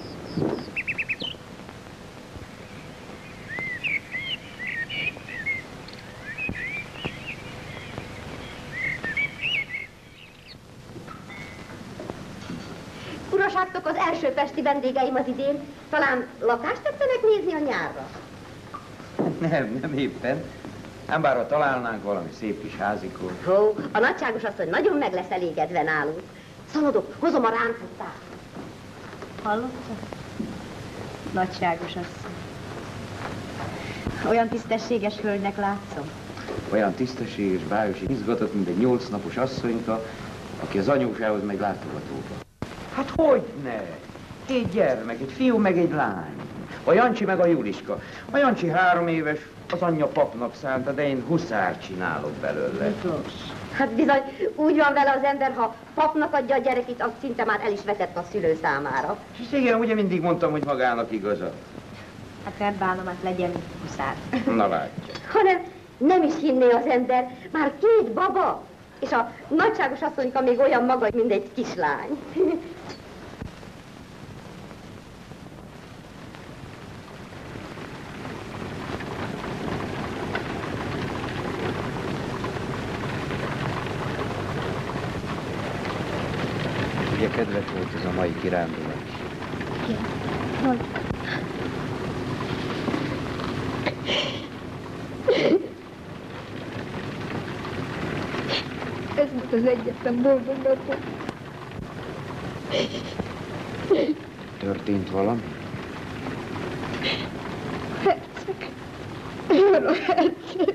Uraságtok, az első pesti vendégeim az idén. Talán lakást tetszenek nézni a nyárra? Nem éppen. Ám bár ha találnánk valami szép kis házikót. Ó, a nagyságos asszony nagyon meg lesz elégedve nálunk. Szaladok, hozom a rántottát. Hallotta? Nagyságos asszony. Olyan tisztességes hölgynek látszom. Olyan tisztességes, bájos, izgatott, mint egy 8 napos asszonyka, aki az anyósához megy látogatóba. Hát hogyne? 2 gyermek, egy fiú meg egy lány. A Jancsi meg a Juliska. A Jancsi 3 éves, az anyja papnak szánta, de én huszárt csinálok belőle. Hát bizony, úgy van vele az ember, ha papnak adja a gyerekét, az szinte már el is vetett a szülő számára. És igen, ugye mindig mondtam, hogy magának igaza. Hát nem bánom, hát legyen huszár. Na látja. Hanem nem is hinné az ember, már 2 baba, és a nagyságos asszonyka még olyan maga, mint egy kislány. Ugye kedves volt ez a mai kirándulás? Hol? Ez volt az egyetlen boldog napom. Történt valami? Herceg. Jön a herceg.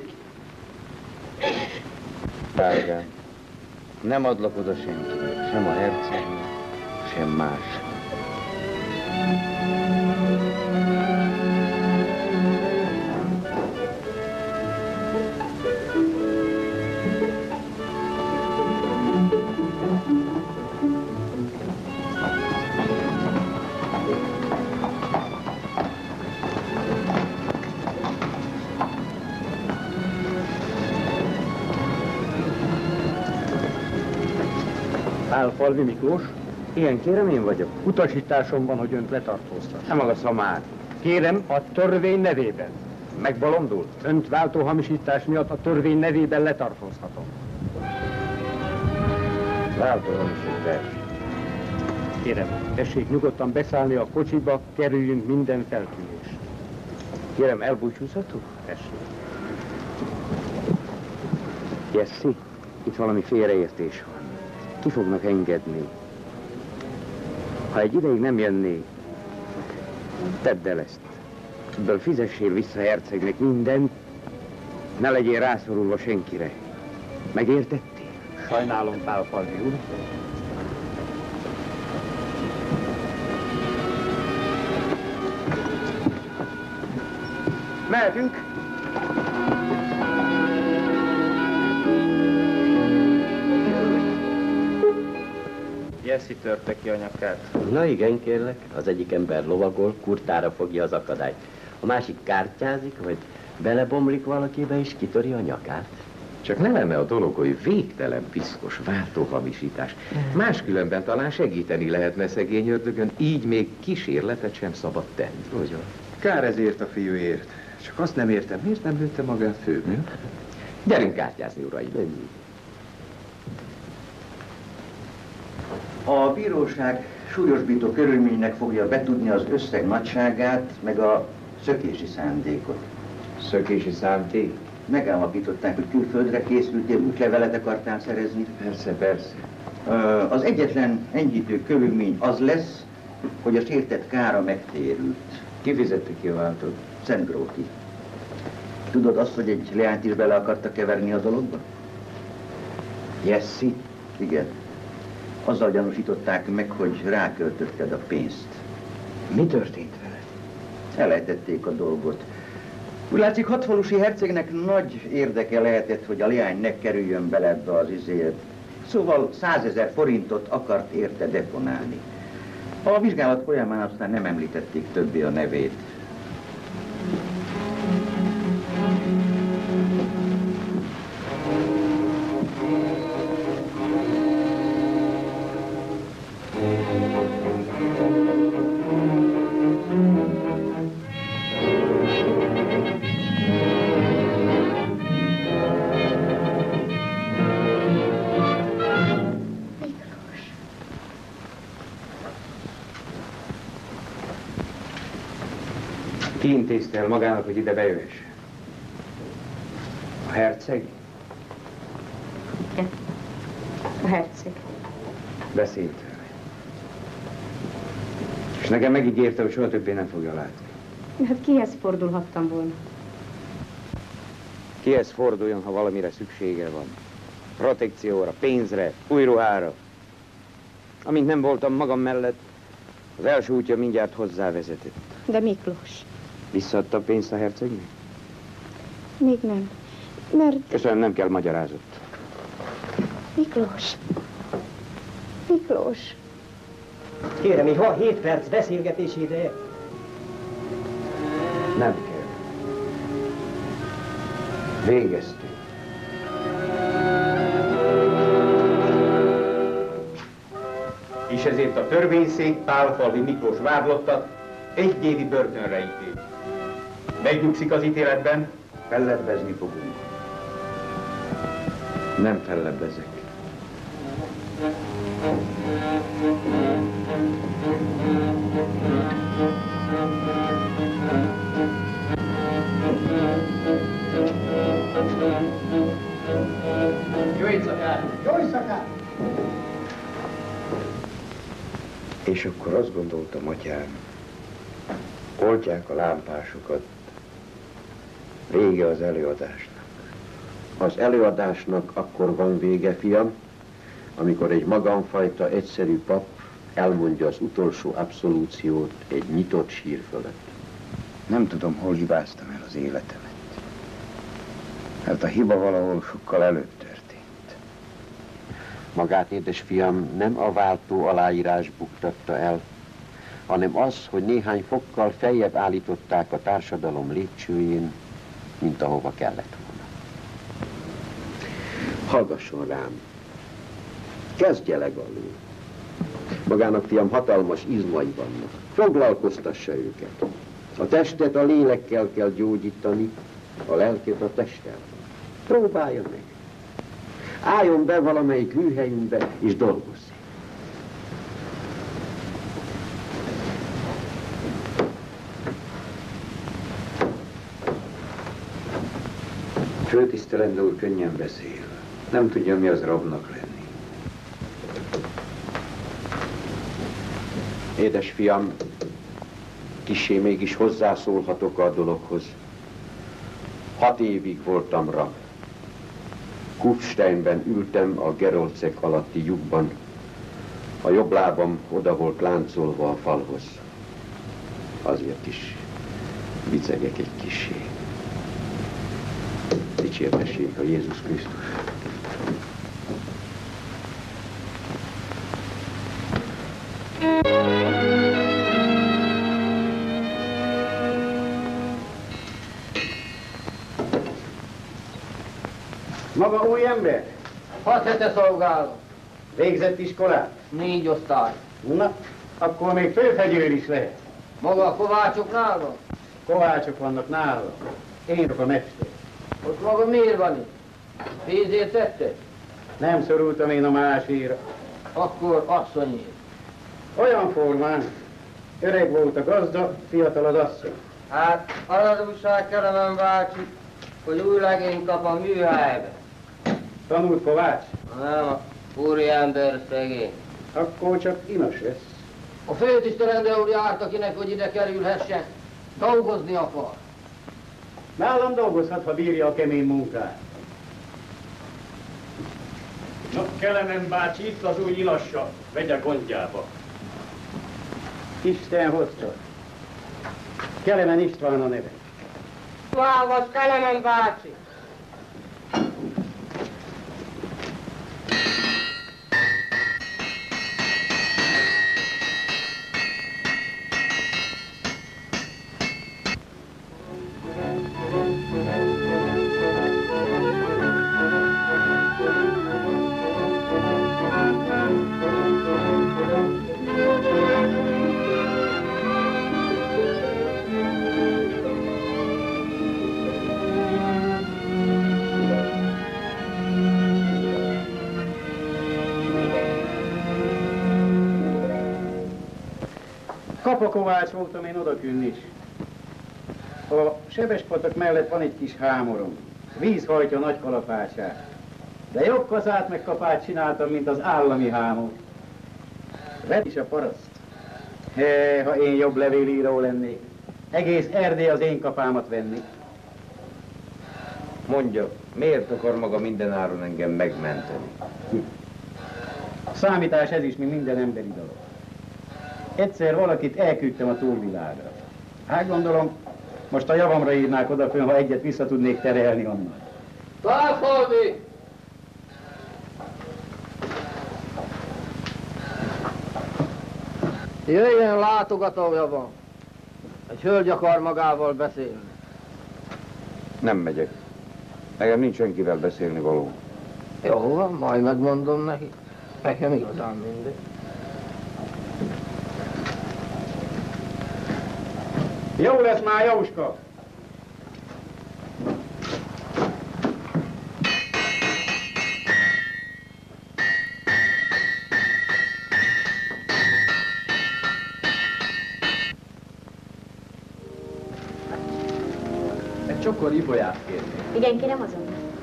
Drágám, nem adlak oda senkinek, sem a hercegnek, sem más. Pálfalvi Miklós. Igen, kérem, én vagyok. Utasításom van, hogy önt letartóztat. Nem maga szamár. Kérem, a törvény nevében. Megbolondult? Önt váltóhamisítás miatt a törvény nevében letartóztatom. Váltóhamisítás. Kérem, tessék nyugodtan beszállni a kocsiba, kerüljünk minden feltűnést. Kérem, elbúcsúzhatok? Tessék. Jesszi, itt valami félreértés van. Ki fognak engedni. Ha egy ideig nem jönné, tedd el ezt. Ebből fizessél vissza hercegnek mindent, ne legyél rászorulva senkire. Megértettél? Sajnálom, Pálfalvi úr. Mehetünk? Jesszi törte ki a nyakát. Na igen, kérlek. Az egyik ember lovagol, kurtára fogja az akadályt. A másik kártyázik, vagy belebomlik valakibe és kitöri a nyakát. Csak ne lenne a dolog, hogy végtelen piszkos váltóhamisítás. Máskülönben talán segíteni lehetne szegény ördögön, így még kísérletet sem szabad tenni. Ugyan. Kár ezért a fiúért. Csak azt nem értem, miért nem lőtte magát főből? Gyerünk kártyázni, uraim. A bíróság súlyosbító körülménynek fogja betudni az összeg nagyságát, meg a szökési szándékot. Szökési szándék? Megállapították, hogy külföldre készültél, útlevelet akartál szerezni. Persze, persze. Az egyetlen enyhítő körülmény az lesz, hogy a sértett kára megtérült. Ki fizette ki a váltót? Szent Gróti. Tudod azt, hogy egy leányt is bele akartak keverni a dologba? Jesszi? Igen. Azzal gyanúsították meg, hogy ráköltötted a pénzt. Mi történt vele? Elejtették a dolgot. Úgy látszik, 60-usi hercegnek nagy érdeke lehetett, hogy a leány ne kerüljön bele ebbe az izéért. Szóval 100 000 forintot akart érte deponálni. A vizsgálat folyamán aztán nem említették többé a nevét. Ki intézte el magának, hogy ide bejöjjön? A herceg? Igen. A herceg. Beszélt vele. És nekem megígérte, hogy soha többé nem fogja látni. Hát kihez fordulhattam volna? Kihez forduljon, ha valamire szüksége van? Protekcióra, pénzre, új ruhára. Amint nem voltam magam mellett, az első útja mindjárt hozzávezetett. De Miklós. Visszaadta a pénzt a hercegnek? Még nem. Mert... Köszönöm, nem kell magyarázat. Miklós. Miklós. Kérem, így 7 perc beszélgetési ideje. Nem kell. Végeztünk. És ezért a törvényszék Pálfalvi Miklós vádlottat 1 évi börtönre ítél. Megnyugszik az ítéletben? Fellebbezni fogunk. Nem fellebbezek. Jó éjszakát! Jó éjszakát! És akkor azt gondoltam, atyám, oltják a lámpásokat, vége az előadásnak. Az előadásnak akkor van vége, fiam, amikor egy magamfajta egyszerű pap elmondja az utolsó abszolúciót egy nyitott sír fölött. Nem tudom, hol hibáztam el az életemet. Mert a hiba valahol sokkal előbb történt. Magát, édesfiam, nem a váltó aláírás buktatta el, hanem az, hogy néhány fokkal feljebb állították a társadalom lépcsőjén, mint ahova kellett volna. Hallgasson rám, kezdje legalul. Magának, fiam, hatalmas izmai vannak. Foglalkoztassa őket. A testet a lélekkel kell gyógyítani, a lelket a testtel. Próbálja meg. Álljon be valamelyik műhelyünkbe, és dolgozzék. Főtisztelendő úr könnyen beszél. Nem tudja, mi az rabnak lenni. Édesfiam, kissé mégis hozzászólhatok a dologhoz. 6 évig voltam rab. Kufsteinben ültem a Gerolcek alatti lyukban. A jobb lábam oda volt láncolva a falhoz. Azért is vicegek egy kissé. Dicsértessék a Jézus Krisztus. Maga új ember? 6 hete szolgálok. Végzett iskolát? 4 osztály. Na, akkor még főfegyőr is lehet. Maga a kovácsoknál van? Kovácsok vannak nála. Én vagyok a mester. Ott maga miért van itt? Pénzért tette? Nem szorultam én a másére. Akkor asszonyért. Olyan formán. Öreg volt a gazda, fiatal az asszony. Hát, az az újság, Kelemen bácsi, hogy új legény kap a műhelybe. Tanult Kovács? Nem, a úriember szegény. Akkor csak inos lesz. A főtisztelendő úr járt, akinek, hogy ide kerülhessen. Dolgozni akar. Nálam dolgozhat, ha bírja a kemény munkát. Na, Kelemen bácsi, itt az új inassa. Vegye gondjába. Isten hozta. Kelemen István a neve. Válasz, Kelemen bácsi! Kapakovács voltam én odakünn is. A sebespatak mellett van egy kis hámorom. Víz hajtja nagy kalapácsát. De jobb kazát meg kapát csináltam, mint az állami hámor. Vedd is a paraszt. Ha én jobb levélíró lennék. Egész Erdély az én kapámat venni. Mondja, miért akar maga mindenáron engem megmenteni? Számítás ez is, mint minden emberi dolog. Egyszer valakit elküldtem a túlvilágra. Hát gondolom, most a javamra írnák odafön, ha egyet vissza tudnék terelni onnan. Táfolni! Jöjjön, látogatója van. Egy hölgy akar magával beszélni. Nem megyek. Nekem nincs senkivel beszélni való. Jó van, majd megmondom neki. Nekem igazán mindegy. Jó lesz már, Jóska! Egy csokor ibolyát kérni. Igen, kérem azonnal.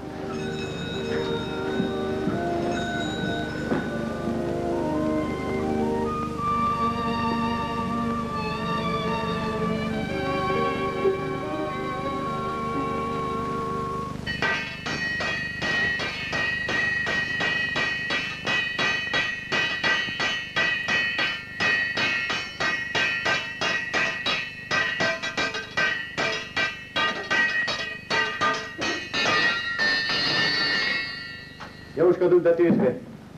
Jóska, dudd a tűzbe.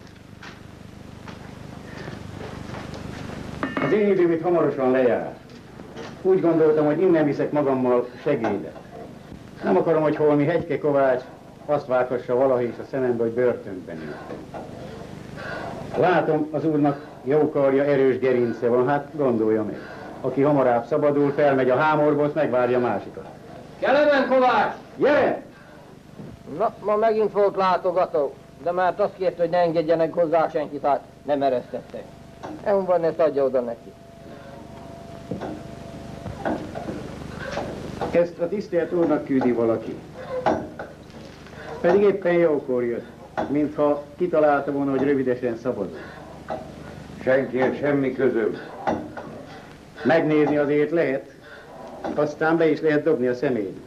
Az én időm itt hamarosan lejár. Úgy gondoltam, hogy innen viszek magammal segédet. Nem akarom, hogy holmi Hegyke Kovács azt vághassa valahogy is a szemembe, hogy börtönben ül. Látom, az úrnak jó karja, erős gerince van, hát gondolja meg. Aki hamarabb szabadul, felmegy a hámorból, megvárja másikat. Kelemen Kovács! Gyere! Na, ma megint volt látogató, de már azt kérte, hogy ne engedjenek hozzá senkit, hát nem eresztettek. Van, ezt adja oda neki. Ezt a tisztelt úrnak küldi valaki. Pedig éppen jókor jött, mintha kitalálta volna, hogy rövidesen szabadul. Senkihez semmi közöm. Megnézni azért lehet, aztán be is lehet dobni a személybe.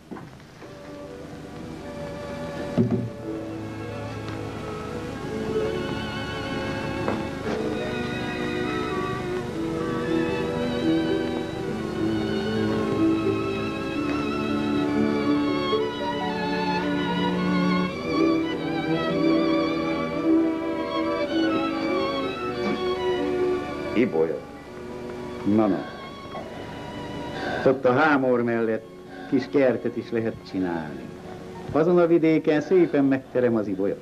Ibolya. Na. Ott a hámor mellett kis kertet is lehet csinálni. Azon a vidéken szépen megterem az ibolya.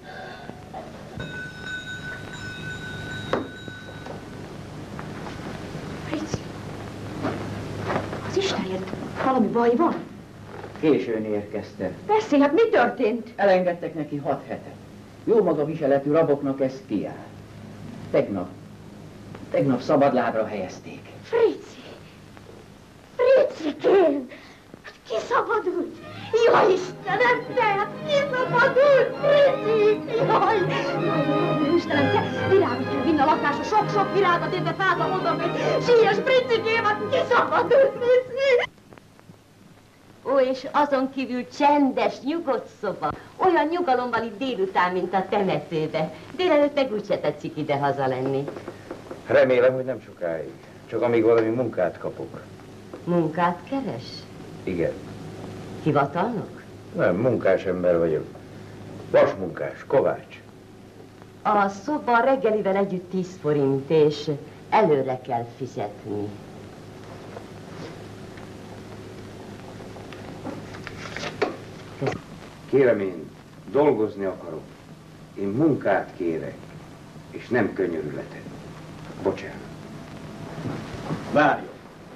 Fritz, az Istenért, valami baj van? Későn érkezte. Beszélj, hát mi történt? Elengedtek neki 6 hetet. Jó maga viseletű raboknak ez kiáll. Tegnap szabadlábra helyezték. Fricikém! Hát kiszabadult! Jaj, Istenem, te! Hát kiszabadult! Fricik! Jaj! Istenem, te! Virágot kell vinni a lakásra, sok-sok virágot, én fázom oda, hogy síjas Fricikém, hát kiszabadult, Frici! Ó, és azon kívül csendes, nyugodt szoba. Olyan nyugalom van itt délután, mint a temetőbe. Délelőtt meg úgyse tetszik ide haza lenni. Remélem, hogy nem sokáig. Csak amíg valami munkát kapok. Munkát keres? Igen. Hivatalnok? Nem, munkás ember vagyok. Vasmunkás, kovács. A szoba reggelivel együtt 10 forint, és előre kell fizetni. Kérem, én dolgozni akarok. Én munkát kérek, és nem könyörületet. Bocsánat. Várjon!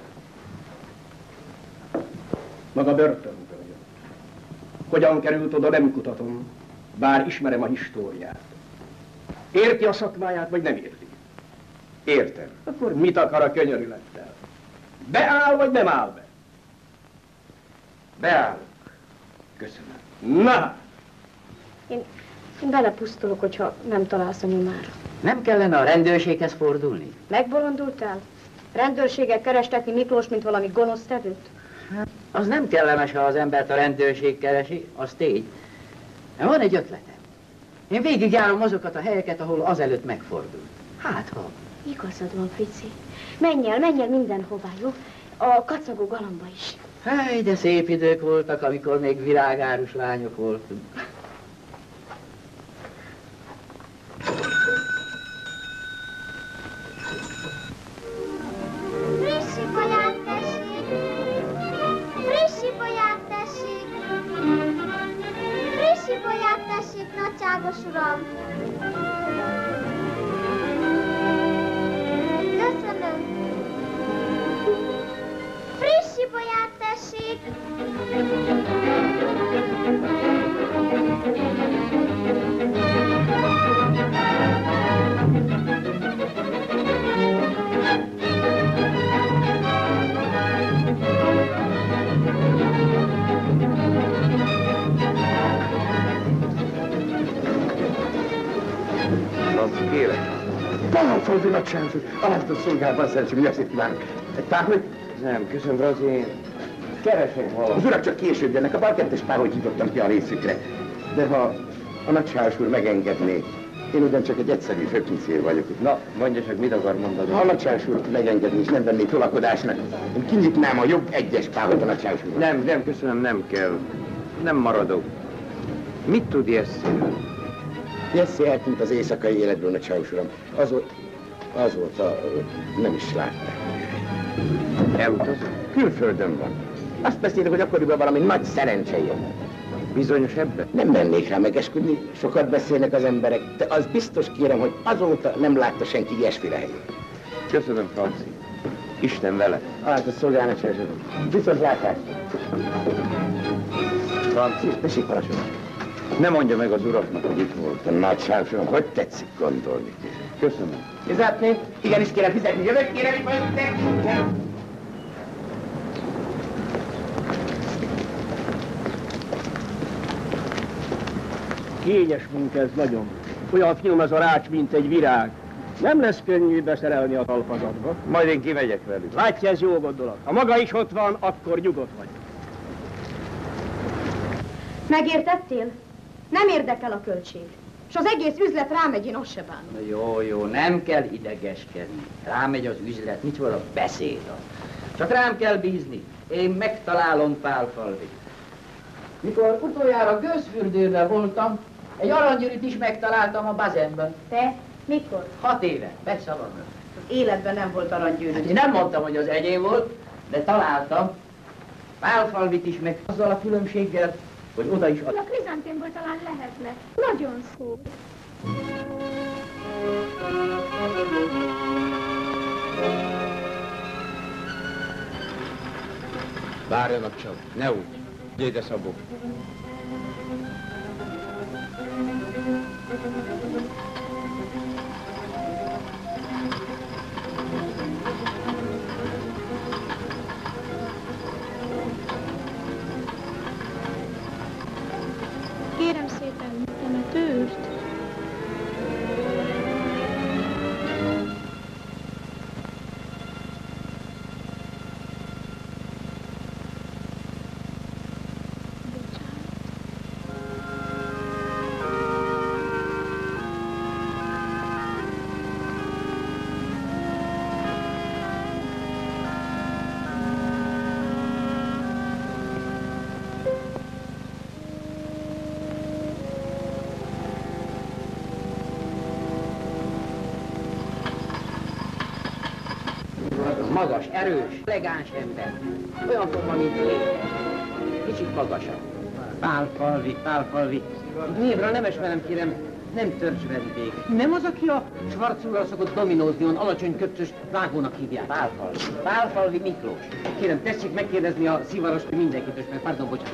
Maga börtönből jött. Hogyan került oda, nem kutatom, bár ismerem a históriát. Érti a szakmáját, vagy nem érti? Értem. Akkor mit akar a könyörülettel? Beáll, vagy nem áll be? Beállok. Köszönöm. Na! Én belepusztulok, hogyha nem találsz a nyomára. Nem kellene a rendőrséghez fordulni? Megbolondultál? Rendőrséggel kerestetni Miklós, mint valami gonosz tevőt? Hát, az nem kellemes, ha az embert a rendőrség keresi, az tény. De van egy ötletem. Én végigjárom azokat a helyeket, ahol azelőtt megfordult. Hát, ha... Igazad van, Frici. Menj el mindenhová, jó? A kacagó galamba is. Hely, de szép idők voltak, amikor még virágárus lányok voltunk. Frissi boját tessék! Frissi boját tessék! Frissi boját tessék, nagyságos uram! Köszönöm! Frissi boját tessék! Franci, kérek. Pálföldi nagyságos, aláztott szolgálban szerencsém, hogy azt kívánok. Egy páholy? Nem, köszönöm, Franci, én keresek valamit. Az urak csak később jönnek, a balkettes páholyt hívottam ki a részükre. De ha a nagyságos úr megengedné, én ugyancsak egy egyszerű főpincér vagyok. Na, mondja csak, mit akar mondani? Ha a nagyságos úr megengedni és nem venné tolakodásnak, én kinyitnám a jobb egyes páholyt a nagyságos úr. Nem, köszönöm, nem kell. Nem maradok. Mit tud Jessziről? Jesszi eltűnt az éjszakai életből, nagyságos uram. Azóta nem is látták. Elutazott? Külföldön van. Azt beszélik, hogy akkoriban valami nagy szerencse jön. Bizonyos ebben? Nem mennék rá megesküdni, sokat beszélnek az emberek, de az biztos kérem, hogy azóta nem látta senki ilyesfile helyét. Köszönöm, Franci. Isten vele. Hát a szolgálnak sem. Viszontlátásra. Franci, tessék parancsolni. Ne mondja meg az uraknak, hogy itt volt. A nagyságom, hogy tetszik gondolni? Köszönöm. Fizatni? Igenis kérem fizetni. Jövök, kérem, hogy fizetni. Kényes munka ez nagyon. Olyan finom ez a rács, mint egy virág. Nem lesz könnyű beszerelni a talpazatba. Majd én kimegyek velük. Látja, ez jó gondolat. Ha maga is ott van, akkor nyugodt vagy. Megértettél? Nem érdekel a költség. És az egész üzlet rámegy, én azt se bánom. Jó, nem kell idegeskedni. Rámegy az üzlet, micsoda beszéd az. Csak rám kell bízni. Én megtalálom Pálfalvit. Mikor utoljára gőzfürdőben voltam, egy aranygyűrűt is megtaláltam a bazenben. Te? Mikor? 6 éve, beszaladnak. Életben nem volt aranygyűrű. Hát én nem mondtam, hogy az enyém volt, de találtam. Pálfalvit is meg azzal a különbséggel, hogy oda is ad. A krizantémból talán lehetne. Nagyon szép. Várjanak csak, ne úgy. Gyéde Szabó. Kérem szépen, temetőst. Magas, erős, elegáns ember. Olyan forma, mint légy. Kicsit magasabb. Pálfalvi. Névre nemes velem, kérem, nem Törcs vendég. Nem az, aki a Schwarzúrral szokott dominózni, on alacsony köpcös vágónak hívják. Pálfalvi Miklós. Kérem, tessék megkérdezni a szivarost, hogy mindenkit ismer. Pardon, bocsánat.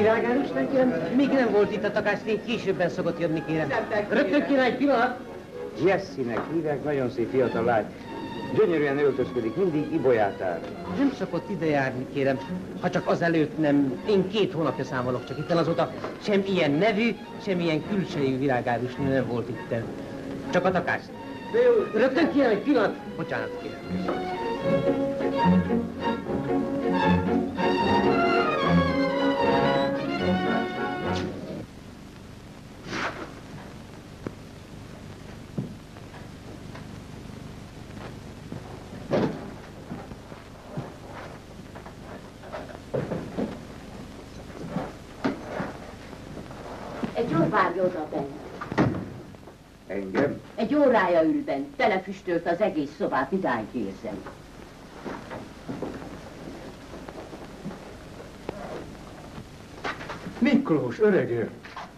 Virágárusnál, kérem, még nem volt itt a takás, későbben szokott jönni, kérem. Rögtön kéne egy pillanat. Jessinek hívják, nagyon szép fiatal lány. Gyönyörűen öltözködik, mindig ibolyátál. Nem szokott ide járni, kérem. Ha csak azelőtt nem, én 2 hónapja számolok csak itten, azóta sem ilyen nevű, sem ilyen külsejű virágárusnő nem volt itten. Csak a takás. Rögtön kérem egy pillanat. Bocsánat, kérem. Egy úr várja oda bent. Engem? Egy órája ül bent, telefüstölt az egész szobát, idáig érzem. Miklós, öregem!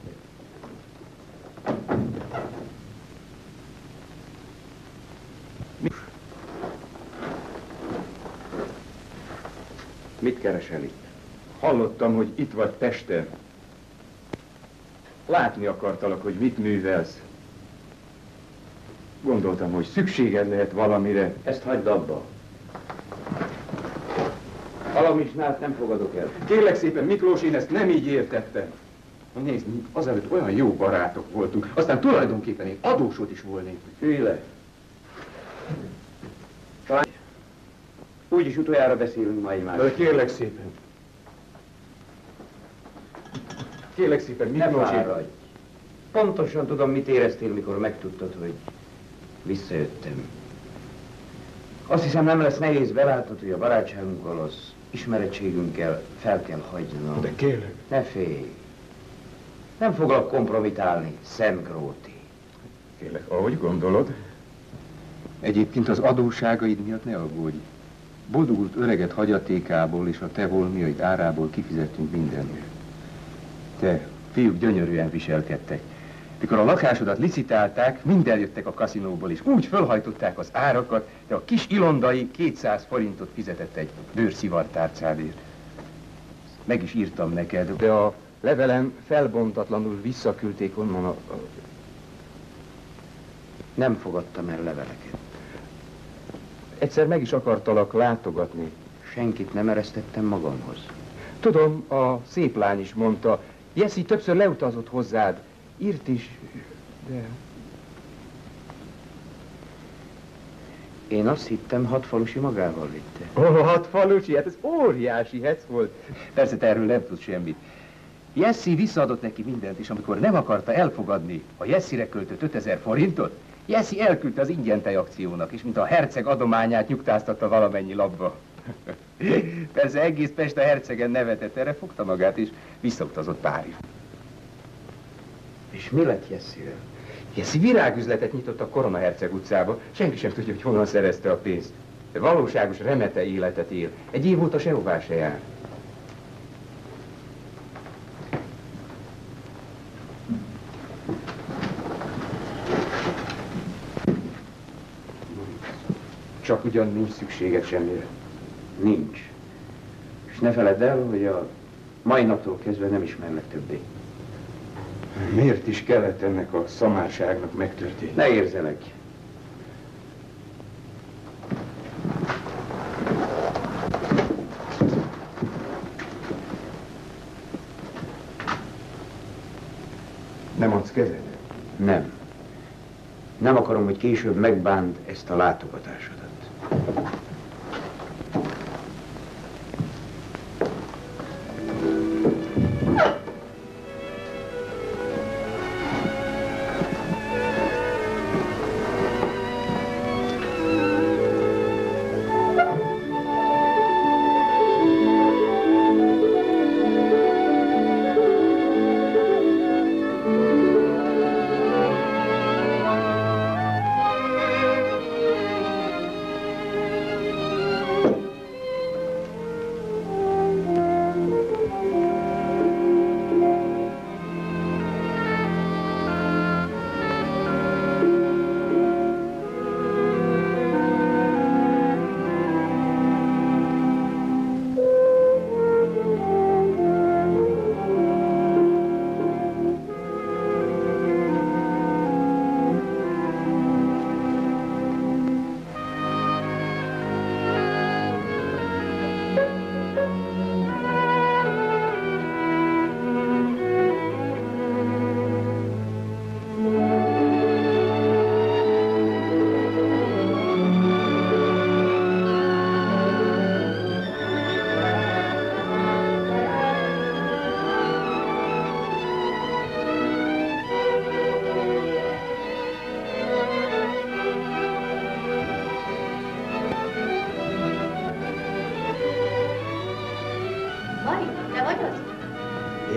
Mit keresel itt? Hallottam, hogy itt vagy Pesten. Látni akartalak, hogy mit művelsz. Gondoltam, hogy szükséged lehet valamire. Ezt hagyd abba. Alamisnát nem fogadok el. Kérlek szépen, Miklós, én ezt nem így értettem. Na nézd, mi azelőtt olyan jó barátok voltunk, aztán tulajdonképpen én adósod is volnék. Ülj. Talán úgyis utoljára beszélünk ma egymásról. De kérlek szépen. Kérlek szépen, Miklós. Ne fáradj. Pontosan tudom, mit éreztél, mikor megtudtad, hogy visszajöttem. Azt hiszem, nem lesz nehéz belátod, hogy a barátságunkkal, az ismerettségünkkel fel kell hagynom. De kérlek. Ne félj. Nem foglak kompromitálni, Szent Gróti. Kérlek, ahogy gondolod. Egyébként az adósságaid miatt ne aggódj. Boldogult öreget hagyatékából és a te holmiaid árából kifizettünk mindent. Te, fiúk gyönyörűen viselkedtek. Mikor a lakásodat licitálták, mind eljöttek a kaszinóból, és úgy fölhajtották az árakat, de a kis Ilondai 200 forintot fizetett egy bőrszivartárcádért. Meg is írtam neked. De a levelem felbontatlanul visszaküldték onnan a... Nem fogadtam el leveleket. Egyszer meg is akartalak látogatni. Senkit nem eresztettem magamhoz. Tudom, a szép lány is mondta. Jeszi többször leutazott hozzád. Írt is, de... Én azt hittem, Hatfalusi magával vitte. Ó, Hatfalusi, hát ez óriási hec volt. Persze, te erről nem tudsz semmit. Jessi visszaadott neki mindent, és amikor nem akarta elfogadni a Jessire költött 5000 forintot, Jessi elküldte az ingyentej akciónak, és mint a herceg adományát nyugtáztatta valamennyi labba. Persze egész Pest a hercegen nevetett, erre fogta magát, és visszautazott Párizsba. És mi lett Jessivel? Jessi virágüzletet nyitott a Korona Herceg utcába, senki sem tudja, hogy honnan szerezte a pénzt. De valóságos remete életet él. Egy év óta sehová se jár. Csak ugyan nincs szükséged semmire. Nincs. És ne feledd el, hogy a mai naptól kezdve nem ismerlek többé. Miért is kellett ennek a szamárságnak megtörténni? Ne érzelek. Nem adsz kezed? Nem. Nem akarom, hogy később megbánd ezt a látogatásodat.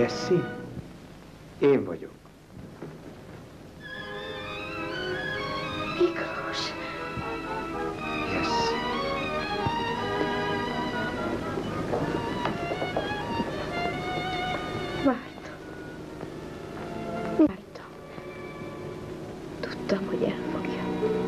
Jesse? Én vagyok. Miklós. Jesse. Vártam. Tudtam, hogy elfogja.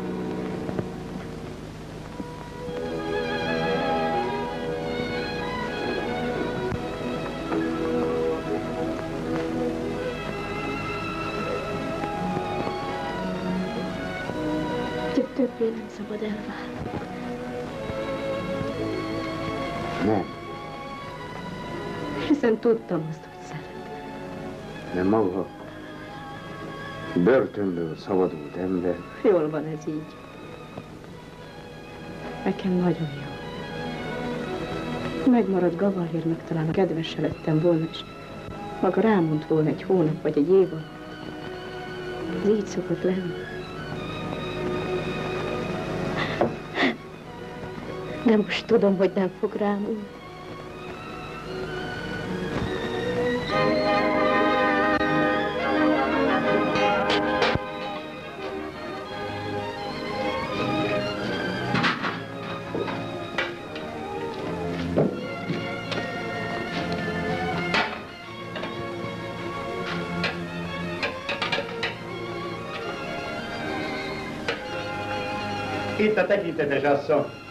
Többé nem szabad elválni. Nem. Hiszen tudtam azt, hogy szeret. De maga börtönből szabadult ember. Jól van ez így. Nekem nagyon jó. Megmarad Gavalérnek, talán kedvesre lettem volna, és maga rámond volna egy hónap vagy egy év alatt. Ez így szokott lenni. De most tudom, hogy nem fog rámulni. Itt a tekintetes asszony.